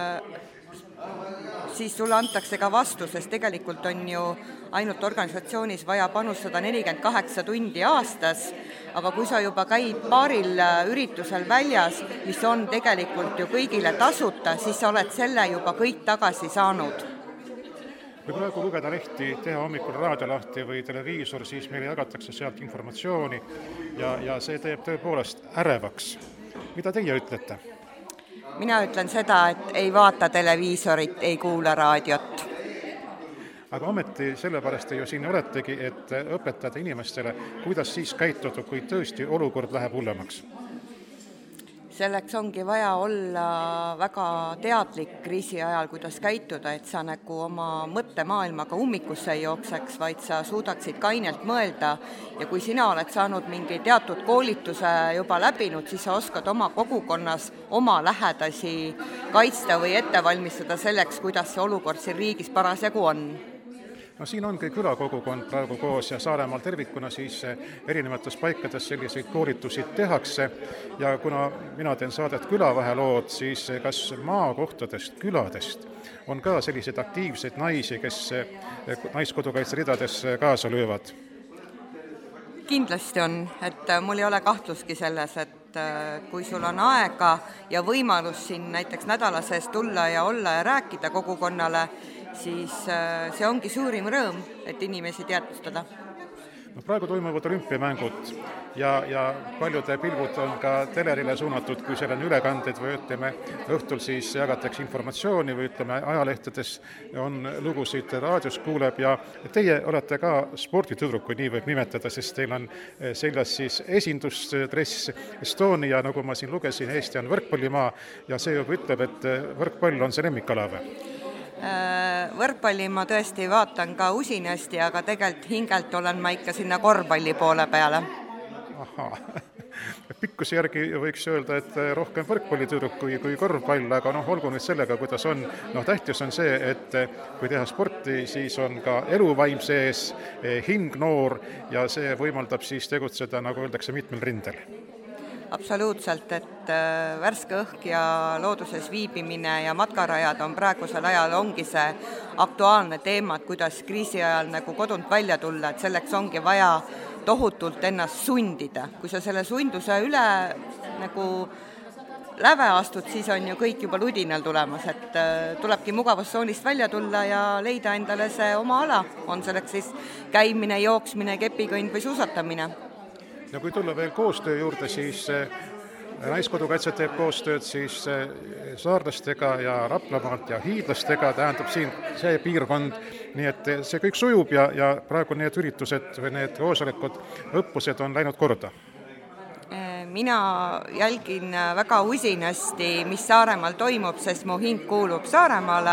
siis sulle antakse ka vastu, sest tegelikult on ju ainult organisatsioonis vaja panustada nelikümmend kaheksa tundi aastas, aga kui sa juba käid paaril üritusel väljas, mis on tegelikult ju kõigile tasuta, siis sa oled selle juba kõik tagasi saanud. Kui praegu lugeda lehti, teha hommikul raadiolahti või televiisor, siis meile jagatakse sealt informatsiooni ja, ja see teeb tõepoolest ärevaks. Mida teie ütlete? Mina ütlen seda, et ei vaata televiisorit, ei kuula raadiot. Aga ometi sellepärast ju siin oletegi, et õpetada inimestele, kuidas siis käituda, kui tõesti olukord läheb hullemaks. Selleks ongi vaja olla väga teadlik kriisi ajal, kuidas käituda, et sa nagu oma mõttemaailmaga ummikusse ei jookseks, vaid sa suudaksid kainelt mõelda ja kui sina oled saanud mingi teatud koolituse juba läbinud, siis sa oskad oma kogukonnas oma lähedasi kaitsta või ette valmistada selleks, kuidas see olukord siin riigis parasjagu on. No siin ongi külakogukond praegu koos ja Saaremaal tervikuna siis erinevates paikades selliseid koolitusi tehakse ja kuna mina teen saadet Külavahelood, siis kas maakohtadest, küladest on ka selliseid aktiivseid naisi, kes Naiskodukaitse ridades kaasa löövad? Kindlasti on, et mul ei ole kahtluski selles, et kui sul on aega ja võimalus siin näiteks nädala sees tulla ja olla ja rääkida kogukonnale, siis see ongi suurim rõõm, et inimesi teadvustada. no praegu toimuvad olümpiamängud ja, ja paljude pilgud on ka telerile suunatud, kui seal on ülekanded või ütleme, õhtul siis jagatakse informatsiooni või ütleme, ajalehtedes on lugusid, raadios kuuleb ja teie olete ka sporditüdruk, kui nii võib nimetada, sest teil on seljas siis esindusdress Estonia, nagu ma siin lugesin, Eesti on võrkpallimaa ja see juba ütleb, et võrkpall on see lemmikala või? Võrkpalli ma tõesti vaatan ka usinasti, aga tegelikult hingelt olen ma ikka sinna korvpalli poole peale. Ahaa, pikkuse järgi võiks öelda, et rohkem võrkpallitüdruk kui, kui korvpall, aga noh, olgu nüüd sellega, kuidas on. Noh, tähtis on see, et kui teha sporti, siis on ka eluvaim sees, hing noor ja see võimaldab siis tegutseda, nagu öeldakse, mitmel rindel. Absoluutselt, et värske õhk ja looduses viibimine ja matkarajad on praegusel ajal ongi see aktuaalne teema, et kuidas kriisi ajal nagu kodunt välja tulla, et selleks ongi vaja tohutult ennast sundida. Kui sa selle sunduse üle nagu läve astud, siis on ju kõik juba ludinal tulemas, et tulebki mugavustsoonist välja tulla ja leida endale see oma ala. On selleks siis käimine, jooksmine, kepikõnd või suusatamine. Ja kui tulla veel koostöö juurde, siis Naiskodukaitse teeb koostööd siis saarlastega ja Raplamaalt ja hiidlastega, tähendab siin see piirkond, nii et see kõik sujub ja, ja praegu need üritused või need koosolekud, õppused on läinud korda. Mina jälgin väga usinasti, mis Saaremaal toimub, sest mu hing kuulub Saaremaale.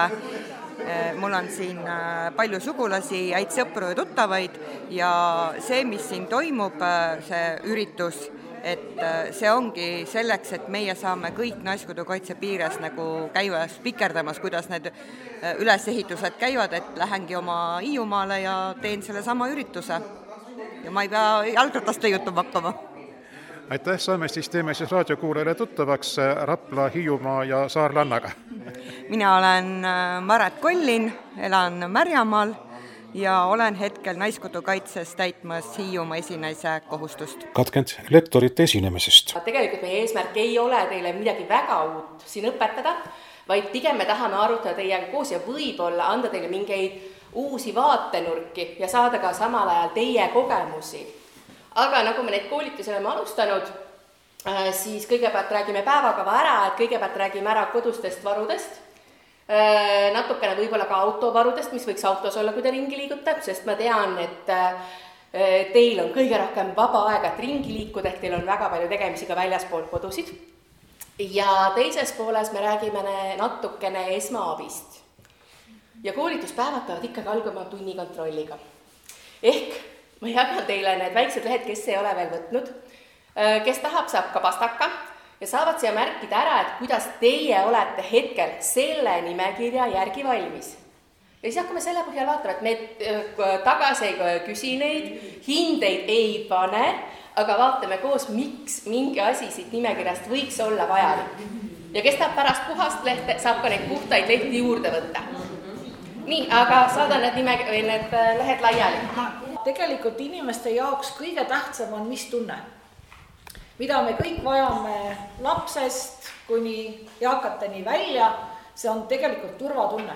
Mul on siin palju sugulasi, häid sõpru ja tuttavaid ja see, mis siin toimub, see üritus, et see ongi selleks, et meie saame kõik Naiskodukaitse piires nagu käiva spikerdamas, kuidas need ülesehitused käivad, et lähengi oma Hiiumaale ja teen selle sama ürituse. Ja ma ei pea jalgratast leiutama hakkama. Aitäh, saame siis teeme siis raadiokuulajale tuttavaks Rapla, Hiiumaa ja Saarlannaga. Mina olen Maret Kollin, elan Märjamaal ja olen hetkel Naiskodukaitses täitmas Hiiumaa esinaise kohustust. Katkend lektorite esinemisest. Tegelikult meie eesmärk ei ole teile midagi väga uut siin õpetada, vaid pigem me tahame arutada teiega koos ja võib-olla anda teile mingeid uusi vaatenurki ja saada ka samal ajal teie kogemusi. Aga nagu me neid koolitusi oleme alustanud, siis kõigepealt räägime päevakava ära, et kõigepealt räägime ära kodustest varudest, natukene võib-olla ka autovarudest, mis võiks autos olla, kui te ringi liigute, sest ma tean, et teil on kõige rohkem vaba aega, et ringi liikuda, ehk teil on väga palju tegemisi ka väljaspool kodusid. Ja teises pooles me räägime natukene esmaabist. Ja koolituspäevad peavad ikkagi algama tunnikontrolliga. Ehk ma jagan teile need väiksed lehed, kes ei ole veel võtnud, kes tahab, saab ka pastaka ja saavad siia märkida ära, et kuidas teie olete hetkel selle nimekirja järgi valmis. Ja siis hakkame selle põhjal vaatama, et me tagasi ei küsi neid, hindeid ei pane, aga vaatame koos, miks mingi asi siit nimekirjast võiks olla vajalik. Ja kes tahab pärast puhast lehte, saab ka neid puhtaid lehti juurde võtta. Nii, aga saadan need, nime, need lehed laiali. Tegelikult inimeste jaoks kõige tähtsam on mis tunne, mida me kõik vajame lapsest kuni eakateni välja, see on tegelikult turvatunne.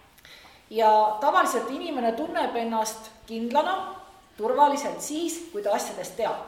Ja tavaliselt inimene tunneb ennast kindlana, turvaliselt siis, kui ta asjadest teab.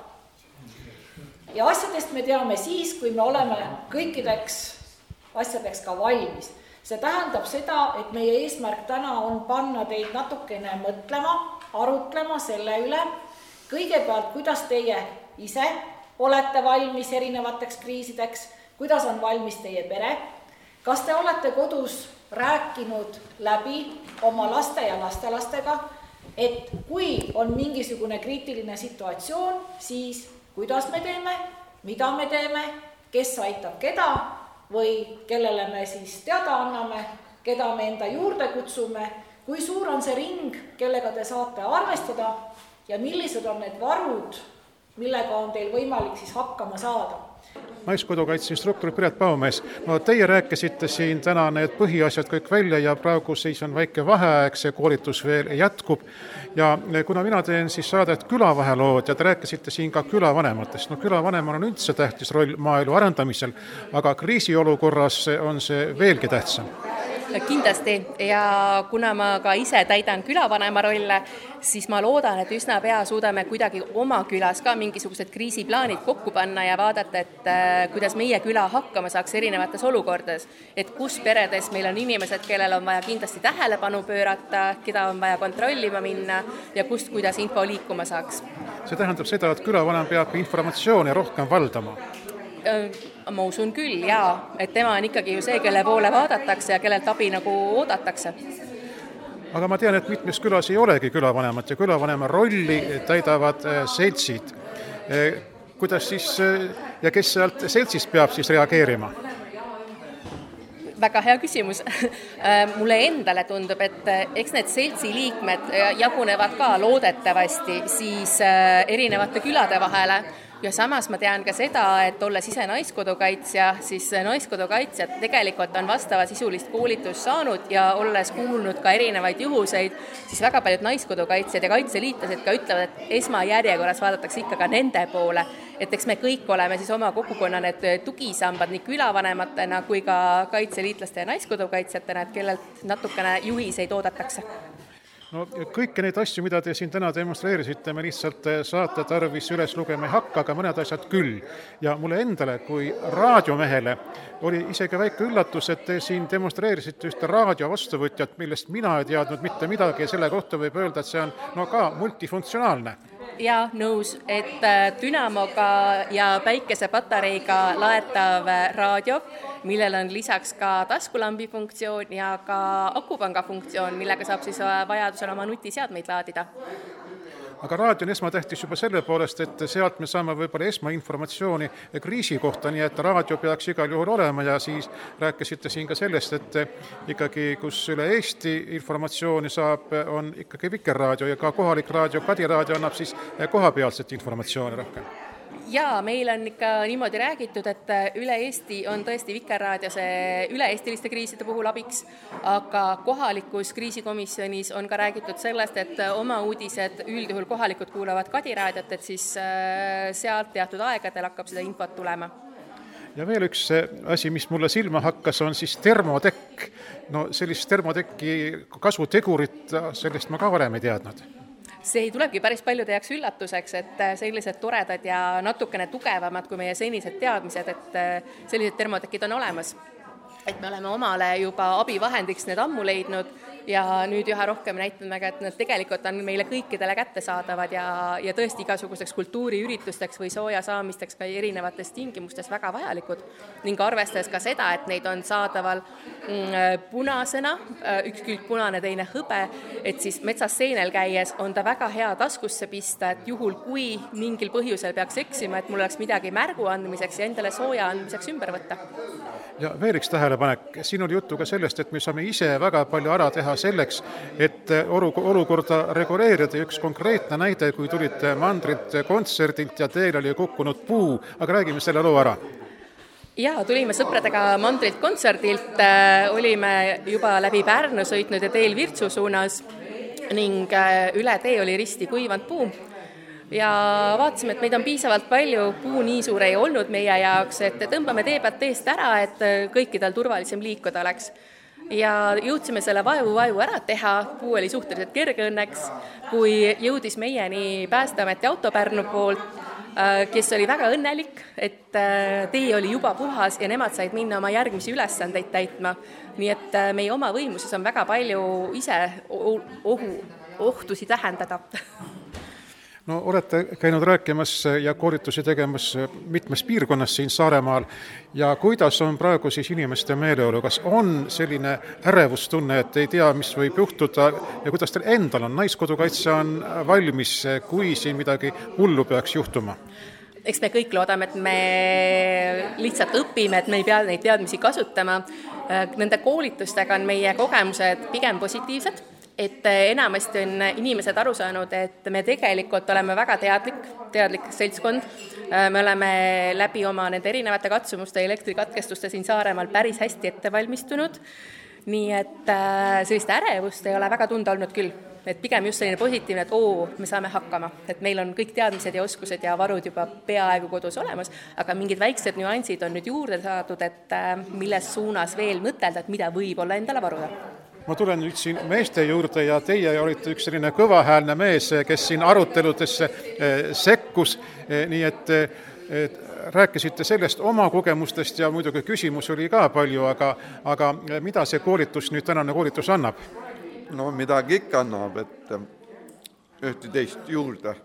Ja asjadest me teame siis, kui me oleme kõikideks asjadeks ka valmis. See tähendab seda, et meie eesmärk täna on panna teid natukene mõtlema, arutlema selle üle, kõigepealt, kuidas teie ise olete valmis erinevateks kriisideks, kuidas on valmis teie pere, kas te olete kodus rääkinud läbi oma laste ja lastelastega, et kui on mingisugune kriitiline situatsioon, siis kuidas me teeme, mida me teeme, kes aitab keda või kellele me siis teada anname, keda me enda juurde kutsume, kui suur on see ring, kellega te saate arvestada ja millised on need varud, millega on teil võimalik siis hakkama saada. Naiskodukaitse instruktor Piret Paumees, no teie rääkisite siin täna need põhiasjad kõik välja ja praegu siis on väike vaheaeg, see koolitus veel jätkub ja kuna mina teen siis saadet külavahelood ja te rääkisite siin ka külavanematest, no külavanemal on üldse tähtis roll maaelu arendamisel, aga kriisiolukorras on see veelgi tähtsam. kindlasti ja kuna ma ka ise täidan külavanema rolle, siis ma loodan, et üsna pea suudame kuidagi oma külas ka mingisugused kriisiplaanid kokku panna ja vaadata, et kuidas meie küla hakkama saaks erinevates olukordades. Et kus peredes meil on inimesed, kellel on vaja kindlasti tähelepanu pöörata, keda on vaja kontrollima minna ja kust, kuidas info liikuma saaks. See tähendab seda, et külavanem peab informatsiooni rohkem valdama. Ma usun küll, jaa, et tema on ikkagi ju see, kelle poole vaadatakse ja kellelt abi nagu oodatakse. Aga ma tean, et mitmes külas ei olegi külavanemat ja külavanema rolli täidavad seltsid. Kuidas siis ja kes sealt seltsist peab siis reageerima? Väga hea küsimus. Mulle endale tundub, et eks need seltsi liikmed jagunevad ka loodetavasti siis erinevate külade vahele. Ja samas ma tean ka seda, et olles ise naiskodukaitsja, siis naiskodukaitsjad tegelikult on vastava sisulist koolitust saanud ja olles kuulnud ka erinevaid juhuseid, siis väga paljud naiskodukaitsjad ja kaitseliitlased ka ütlevad, et esmajärjekorras vaadatakse ikka ka nende poole, et eks me kõik oleme siis oma kogukonna need tugisambad nii külavanematena kui ka kaitseliitlaste ja naiskodukaitsjatena, et kellelt natukene juhiseid oodatakse. No kõiki neid asju, mida te siin täna demonstreerisite, me lihtsalt saate tarvis üles lugema ei hakka, aga mõned asjad küll. Ja mulle endale kui raadiomehele oli isegi väike üllatus, et te siin demonstreerisite ühte raadio vastuvõtjat, millest mina ei teadnud mitte midagi ja selle kohta võib öelda, et see on no ka multifunktsionaalne. Ja nõus, et dünamoga ja päikesepatareiga laetav raadio, millel on lisaks ka taskulambi funktsioon ja ka akupanga funktsioon, millega saab siis vajadusel oma nutiseadmeid laadida. Aga raadio on esmatähtis juba selle poolest, et sealt me saame võib-olla esmainformatsiooni kriisi kohta, nii et raadio peaks igal juhul olema ja siis rääkisite siin ka sellest, et ikkagi kus üle Eesti informatsiooni saab, on ikkagi Vikerraadio ja ka kohalik raadio, Kadi raadio annab siis kohapealset informatsiooni rohkem. Jaa, meil on ikka niimoodi räägitud, et üle Eesti on tõesti Vikerraadio see üle-eestiliste kriiside puhul abiks, aga kohalikus kriisikomisjonis on ka räägitud sellest, et oma uudised üldjuhul kohalikud kuulavad Kadi raadiot, et siis sealt teatud aegadel hakkab seda infot tulema. Ja veel üks asi, mis mulle silma hakkas, on siis termotekk. No sellist termotekki kasutegurit, sellest ma ka varem ei teadnud. See tulebki päris paljude jaoks üllatuseks, et sellised toredad ja natukene tugevamad kui meie senised teadmised, et sellised termotekid on olemas. Et me oleme omale juba abivahendiks need ammu leidnud ja nüüd üha rohkem näitame, et need tegelikult on meile kõikidele kättesaadavad ja, ja tõesti igasugusteks kultuuriüritusteks või sooja saamisteks ka erinevates tingimustes väga vajalikud ning arvestades ka seda, et neid on saadaval punasena, üks külg punane, teine hõbe, et siis metsas seenel käies on ta väga hea taskusse pista, et juhul kui mingil põhjusel peaks eksima, et mul oleks midagi märgu andmiseks ja endale sooja andmiseks ümber võtta. Ja veel üks tähelepanek, siin oli juttu ka sellest, et me saame ise väga palju ära teha selleks, et olukorda reguleerida. Üks konkreetne näide, kui tulite mandrilt kontserdilt ja teel oli kukkunud puu, aga räägime selle loo ära. Jaa, tulime sõpradega mandrilt kontserdilt, olime juba läbi Pärnu sõitnud ja teel Virtsu suunas ning üle tee oli risti kuivanud puu. Ja vaatasime, et meid on piisavalt palju, puu nii suur ei olnud meie jaoks, et tõmbame tee pealt teest ära, et kõikidel turvalisem liikuda oleks. Ja jõudsime selle vaevu-vaevu ära teha, puu oli suhteliselt kerge õnneks, kui jõudis meieni Päästeameti auto Pärnu poolt, kes oli väga õnnelik, et tee oli juba puhas ja nemad said minna oma järgmisi ülesandeid täitma. Nii et meie oma võimuses on väga palju ise ohu, ohtusi tähendada. No olete käinud rääkimas ja koolitusi tegemas mitmes piirkonnas siin Saaremaal ja kuidas on praegu siis inimeste meeleolu? Kas on selline ärevustunne, et ei tea, mis võib juhtuda ja kuidas teil endal on? Naiskodukaitsja on valmis, kui siin midagi hullu peaks juhtuma? Eks me kõik loodame, et me lihtsalt õpime, et me ei pea neid teadmisi kasutama. Nende koolitustega on meie kogemused pigem positiivsed. Et enamasti on inimesed aru saanud, et me tegelikult oleme väga teadlik, teadlik seltskond. Me oleme läbi oma nende erinevate katsumuste ja elektrikatkestuste siin Saaremaal päris hästi ette valmistunud. Nii et sellist ärevust ei ole väga tunda olnud küll. et pigem just selline positiivne, et oo, me saame hakkama, et meil on kõik teadmised ja oskused ja varud juba peaaegu kodus olemas, aga mingid väiksed nüansid on nüüd juurde saadud, et milles suunas veel mõtelda, et mida võib olla endale varuda. Ma tulen nüüd siin meeste juurde ja teie olite üks selline kõvahäälne mees, kes siin aruteludesse sekkus, nii et, et rääkisite sellest oma kogemustest ja muidugi küsimus oli ka palju, aga, aga mida see koolitus, nüüd tänane koolitus annab? No midagi ikka annab, et ühte teist juurde,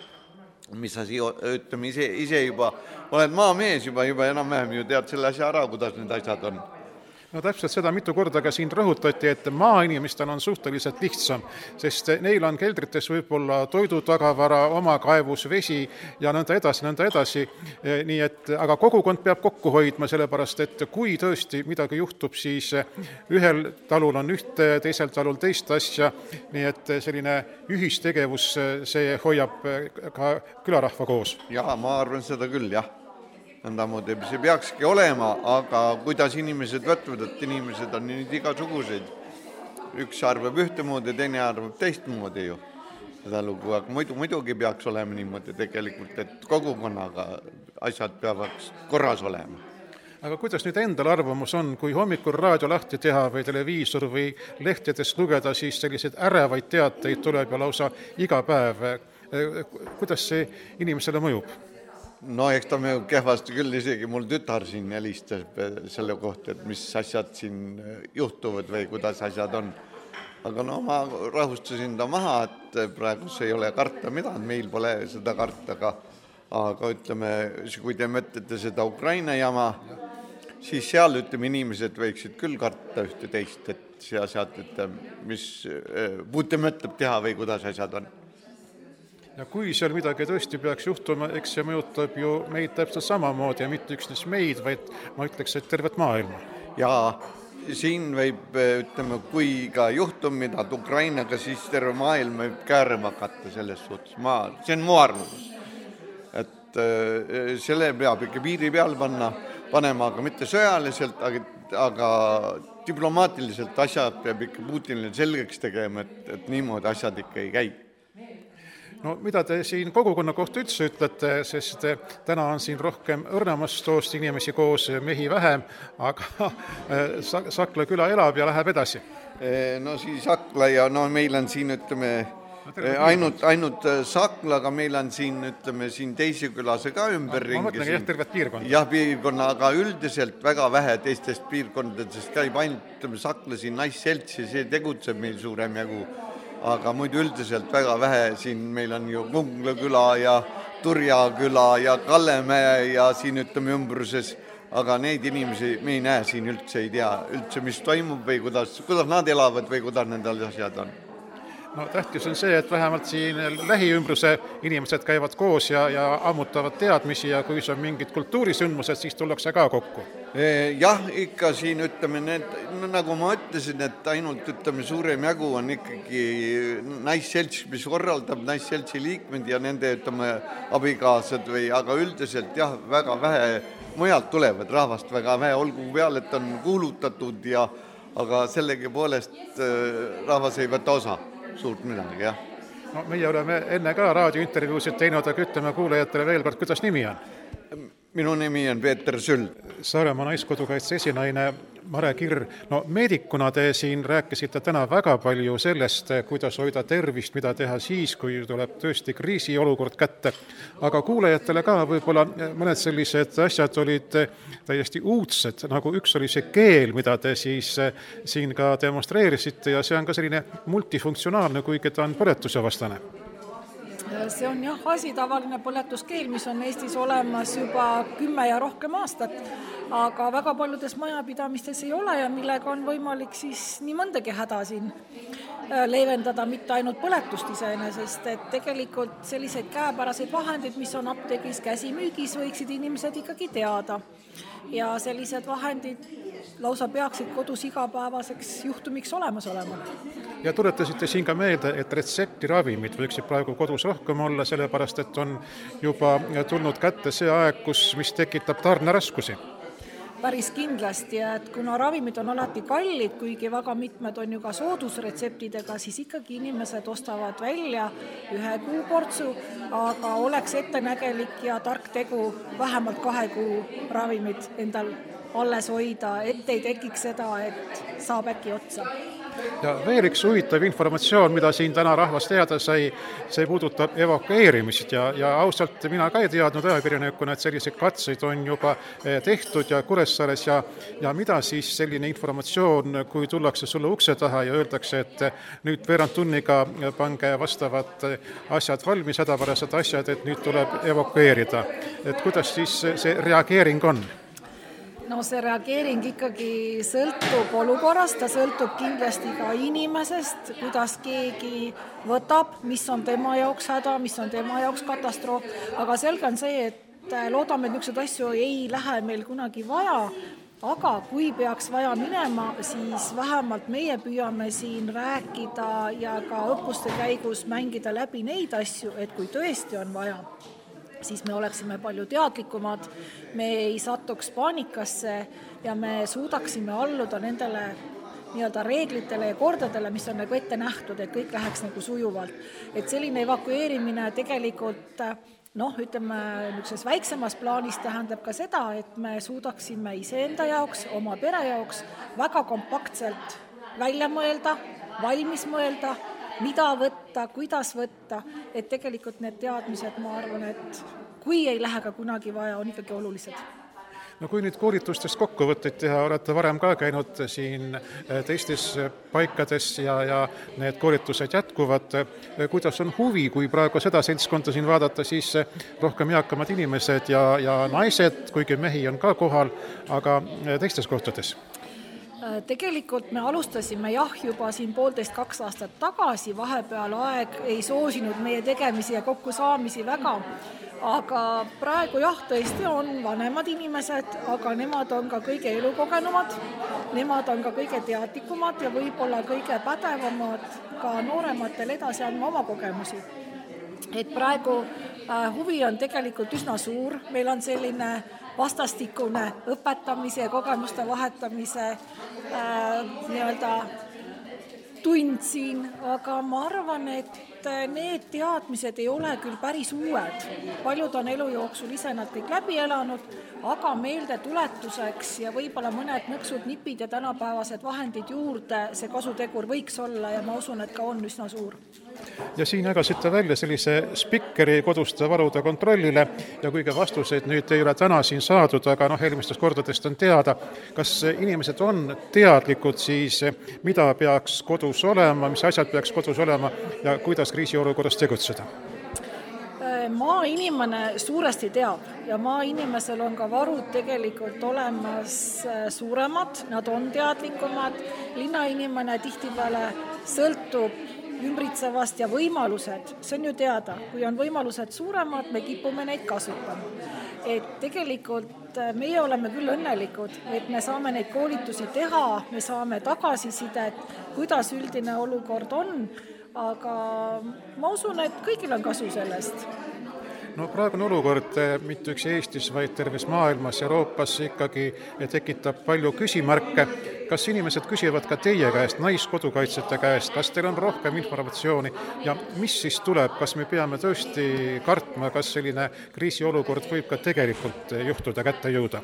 mis sa siia, ütleme, ise, ise juba oled maamees juba, juba enam-vähem ju tead selle asja ära, kuidas need asjad on. No täpselt seda mitu korda ka siin rõhutati, et maainimestel on suhteliselt lihtsam, sest neil on keldrites võib-olla toidutagavara, oma kaevus vesi ja nõnda edasi, nõnda edasi. Nii et, aga kogukond peab kokku hoidma, sellepärast, et kui tõesti midagi juhtub, siis ühel talul on ühte, teisel talul teist asja, nii et selline ühistegevus, see hoiab ka külarahva koos. Ja, ma arvan seda küll, jah. Nõndamoodi see peakski olema, aga kuidas inimesed võtvad, et inimesed on nüüd igasuguseid. Üks arvab ühtemoodi, teine arvab teistmoodi ju seda lugu, aga muidu, muidugi peaks olema niimoodi tegelikult, et kogukonnaga asjad peavad korras olema. Aga kuidas nüüd endal arvamus on, kui hommikul raadio lahti teha või televiisor või lehtedest lugeda, siis selliseid ärevaid teateid tuleb ja lausa iga päev. Kuidas see inimesele mõjub? No eks ta me kehvasti küll, isegi mul tütar siin helistab selle kohta, et mis asjad siin juhtuvad või kuidas asjad on. Aga no ma rahustasin ta maha, et praegu see ei ole karta midagi, meil pole seda karta, aga, aga ütleme, kui te mõtlete seda Ukraina jama, siis seal ütleme, inimesed võiksid küll karta ühte teist, et see asjad, et mis Putin mõtleb teha või kuidas asjad on. Ja kui seal midagi tõesti peaks juhtuma, eks see mõjutab ju meid täpselt samamoodi ja mitte üksnes meid, vaid ma ütleks, et tervet maailma. Ja siin võib, ütleme, kui ka juhtum midagi Ukrainaga, siis terve maailm võib käärema hakata selles suhtes. Ma, see on mu arvamus. Et selle peab ikka piiri peal panna, panema, aga mitte sõjaliselt, aga, aga diplomaatiliselt asjad peab ikka Putinile selgeks tegema, et, et niimoodi asjad ikka ei käi. No mida te siin kogukonna kohta üldse ütlete, sest täna on siin rohkem õrnamast toost inimesi koos, mehi vähem, aga Sakla küla elab ja läheb edasi. No siis Sakla ja no meil on siin, ütleme, ainult, ainult Sakla, aga meil on siin, ütleme, siin teisi külase ka ümberringi. Ma mõtlen, jah, tervet piirkonda. Jah, piirkonna, aga üldiselt väga vähe teistest piirkondadest käib ainult, ütleme, Sakla siin naisseltsi, see tegutseb meil suurem jagu. Aga muidu üldiselt väga vähe, siin meil on ju Kungla küla ja Turja küla ja Kallemäe ja siin ütleme ümbruses, aga neid inimesi me ei näe siin üldse, ei tea üldse, mis toimub või kuidas, kuidas nad elavad või kuidas nendel asjad on. No tähtis on see, et vähemalt siin lähiümbruse inimesed käivad koos ja, ja ammutavad teadmisi ja kui see on mingid kultuurisündmused, siis tullakse ka kokku. Jah, ikka siin ütleme, need, nagu ma ütlesin, et ainult ütleme, suurem jagu on ikkagi naisselts, mis korraldab naisseltsi liikmed ja nende ütleme, abikaasad või, aga üldiselt jah, väga vähe mujalt tulevad rahvast, väga vähe, olgu peal, et on kuulutatud ja aga sellegi poolest rahvas ei võta osa. Suurt midagi, jah. No, meie oleme enne ka raadiointervjuusid teinud, aga ütleme kuulajatele veel kord, kuidas nimi on? Minu nimi on Peeter Süld. Saaremaa naiskodukaitse esinaine Mare Kirr. No meedikuna te siin rääkisite täna väga palju sellest, kuidas hoida tervist, mida teha siis, kui tuleb tõesti kriisiolukord kätte. Aga kuulajatele ka võib-olla mõned sellised asjad olid täiesti uudsed, nagu üks oli see keel, mida te siis siin ka demonstreerisite ja see on ka selline multifunktsionaalne, kuigi ta on põletuse vastane. See on jah asi tavaline põletuskeel, mis on Eestis olemas juba kümme ja rohkem aastat, aga väga paljudes majapidamistes ei ole ja millega on võimalik siis nii mõndagi häda siin leevendada, mitte ainult põletust iseenesest, et tegelikult selliseid käepäraseid vahendeid, mis on apteegis käsimüügis, võiksid inimesed ikkagi teada. Ja sellised vahendid lausa peaksid kodus igapäevaseks juhtumiks olemas olema. Ja tuletasite siin ka meelde, et retseptiravimid võiksid praegu kodus rohkem olla, sellepärast, et on juba tulnud kätte see aeg, kus, mis tekitab tarneraskusi. päris kindlasti, et kuna ravimid on alati kallid, kuigi väga mitmed on ju ka soodusretseptidega, siis ikkagi inimesed ostavad välja ühe kuu portsu, aga oleks ettenägelik ja tark tegu vähemalt kahe kuu ravimid endal alles hoida, et ei tekiks seda, et saab äkki otsa. Ja veel üks huvitav informatsioon, mida siin täna rahvas teada sai, see puudutab evakueerimist ja, ja ausalt mina ka ei teadnud ajakirjanikuna, et selliseid katseid on juba tehtud ja Kuressaares ja, ja mida siis selline informatsioon, kui tullakse sulle ukse taha ja öeldakse, et nüüd veerand tunniga pange vastavad asjad valmis, hädapärased asjad, et nüüd tuleb evakueerida. Et kuidas siis see reageering on? No see reageering ikkagi sõltub olukorrast, ta sõltub kindlasti ka inimesest, kuidas keegi võtab, mis on tema jaoks häda, mis on tema jaoks katastroof, aga selge on see, et loodame, et niisugused asju ei lähe meil kunagi vaja, aga kui peaks vaja minema, siis vähemalt meie püüame siin rääkida ja ka õppuste käigus mängida läbi neid asju, et kui tõesti on vaja, siis me oleksime palju teadlikumad, me ei satuks paanikasse ja me suudaksime alluda nendele nii-öelda reeglitele ja kordadele, mis on nagu ette nähtud, et kõik läheks nagu sujuvalt. Et selline evakueerimine tegelikult, noh, ütleme, niisuguses väiksemas plaanis tähendab ka seda, et me suudaksime iseenda jaoks, oma pere jaoks väga kompaktselt välja mõelda, valmis mõelda, mida võtta, kuidas võtta, et tegelikult need teadmised, ma arvan, et kui ei lähe ka kunagi vaja, on ikkagi olulised. No kui nüüd koolitustest kokkuvõtteid teha, olete varem ka käinud siin teistes paikades ja, ja need koolitused jätkuvad. Kuidas on huvi, kui praegu seda seltskonda siin vaadata, siis rohkem eakamad inimesed ja, ja naised, kuigi mehi on ka kohal, aga teistes kohtades? Tegelikult me alustasime jah juba siin poolteist kaks aastat tagasi, vahepeal aeg ei soosinud meie tegemisi ja kokkusaamisi väga, aga praegu jah, tõesti on vanemad inimesed, aga nemad on ka kõige elukogenumad, nemad on ka kõige teadlikumad ja võib-olla kõige pädevamad ka noorematele edasi andma oma kogemusi. Et praegu äh, huvi on tegelikult üsna suur, meil on selline vastastikune õpetamise ja kogemuste vahetamise äh, nii-öelda tund siin, aga ma arvan, et need teadmised ei ole küll päris uued. Paljud on elu jooksul ise nad kõik läbi elanud, aga meelde tuletuseks ja võib-olla mõned nõksud, nipid ja tänapäevased vahendid juurde see kasutegur võiks olla ja ma usun, et ka on üsna suur. Ja siin jagasite välja sellise spikeri koduste varude kontrollile ja kuigi vastuseid nüüd ei ole täna siin saadud, aga noh, eelmistest kordadest on teada, kas inimesed on teadlikud siis, mida peaks kodus olema, mis asjad peaks kodus olema ja kuidas kriisiolukorras tegutseda? Maainimene suuresti teab ja maainimesel on ka varud tegelikult olemas suuremad, nad on teadlikumad, linnainimene tihtipeale sõltub ümbritsevast ja võimalused, see on ju teada, kui on võimalused suuremad, me kipume neid kasutama. Et tegelikult meie oleme küll õnnelikud, et me saame neid koolitusi teha, me saame tagasisidet, kuidas üldine olukord on, aga ma usun, et kõigil on kasu sellest. No praegune olukord mitte üks Eestis, vaid terves maailmas, Euroopas ikkagi tekitab palju küsimärke. Kas inimesed küsivad ka teie käest, naiskodukaitsjate käest, kas teil on rohkem informatsiooni ja mis siis tuleb, kas me peame tõesti kartma, kas selline kriisiolukord võib ka tegelikult juhtuda kätte jõuda?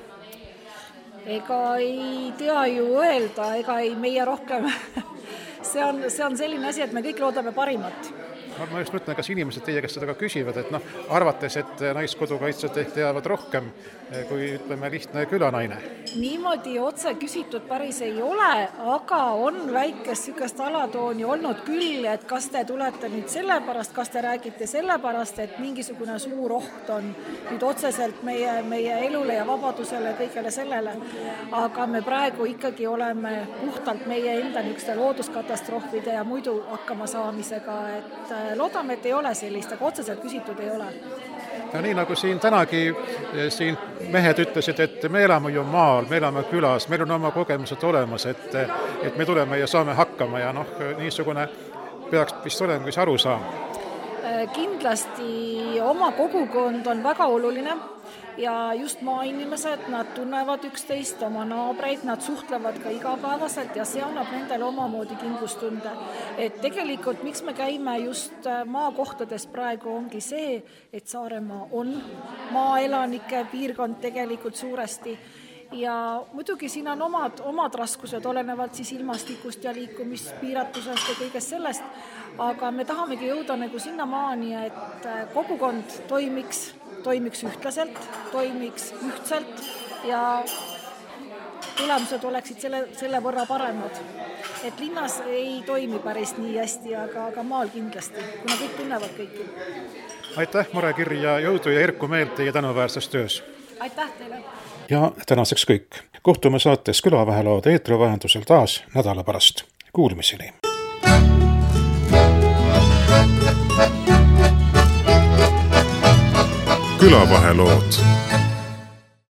Ega ei tea ju öelda, ega ei meie rohkem. See on, see on selline asi, et me kõik loodame parimat. Ma just mõtlen, kas inimesed teie käest seda ka küsivad, et noh, arvates, et naiskodukaitsjad ehk teavad rohkem kui ütleme lihtne külanaine. Niimoodi otse küsitud päris ei ole, aga on väikest sükest alatooni olnud küll, et kas te tulete nüüd selle pärast, kas te räägite selle pärast, et mingisugune suur oht on nüüd otseselt meie, meie elule ja vabadusele ja kõigele sellele. Aga me praegu ikkagi oleme puhtalt meie enda niisuguste looduskatastroofide ja muidu hakkama saamisega, et loodame, et ei ole sellist, aga otseselt küsitud ei ole. Ja nii nagu siin tänagi siin mehed ütlesid, et me elame ju maal, me elame külas, meil on oma kogemused olemas, et, et me tuleme ja saame hakkama ja noh, niisugune peaks vist olema, kui see aru saama. Kindlasti oma kogukond on väga oluline. ja just maainimesed, nad tunnevad üksteist, oma naabreid, nad suhtlevad ka igapäevaselt ja see annab nendele omamoodi kindlustunde. Et tegelikult, miks me käime just maakohtades praegu ongi see, et Saaremaa on maaelanike piirkond tegelikult suuresti ja muidugi siin on omad, omad raskused olenevalt siis ilmastikust ja liikumispiiratusest ja kõigest sellest, aga me tahamegi jõuda nagu sinna maani, et kogukond toimiks, toimiks ühtlaselt, toimiks ühtselt ja tulemused oleksid selle, selle võrra paremad. Et linnas ei toimi päris nii hästi, aga, aga maal kindlasti, kuna kõik tunnevad kõiki. Aitäh, Mare Kirj ja jõudu ja erku meelt teie tänuväärses töös! Aitäh teile! Ja tänaseks kõik. Kohtume saates Külavahelood eetri vahendusel taas nädala pärast. Kuulmiseni! Külavahelood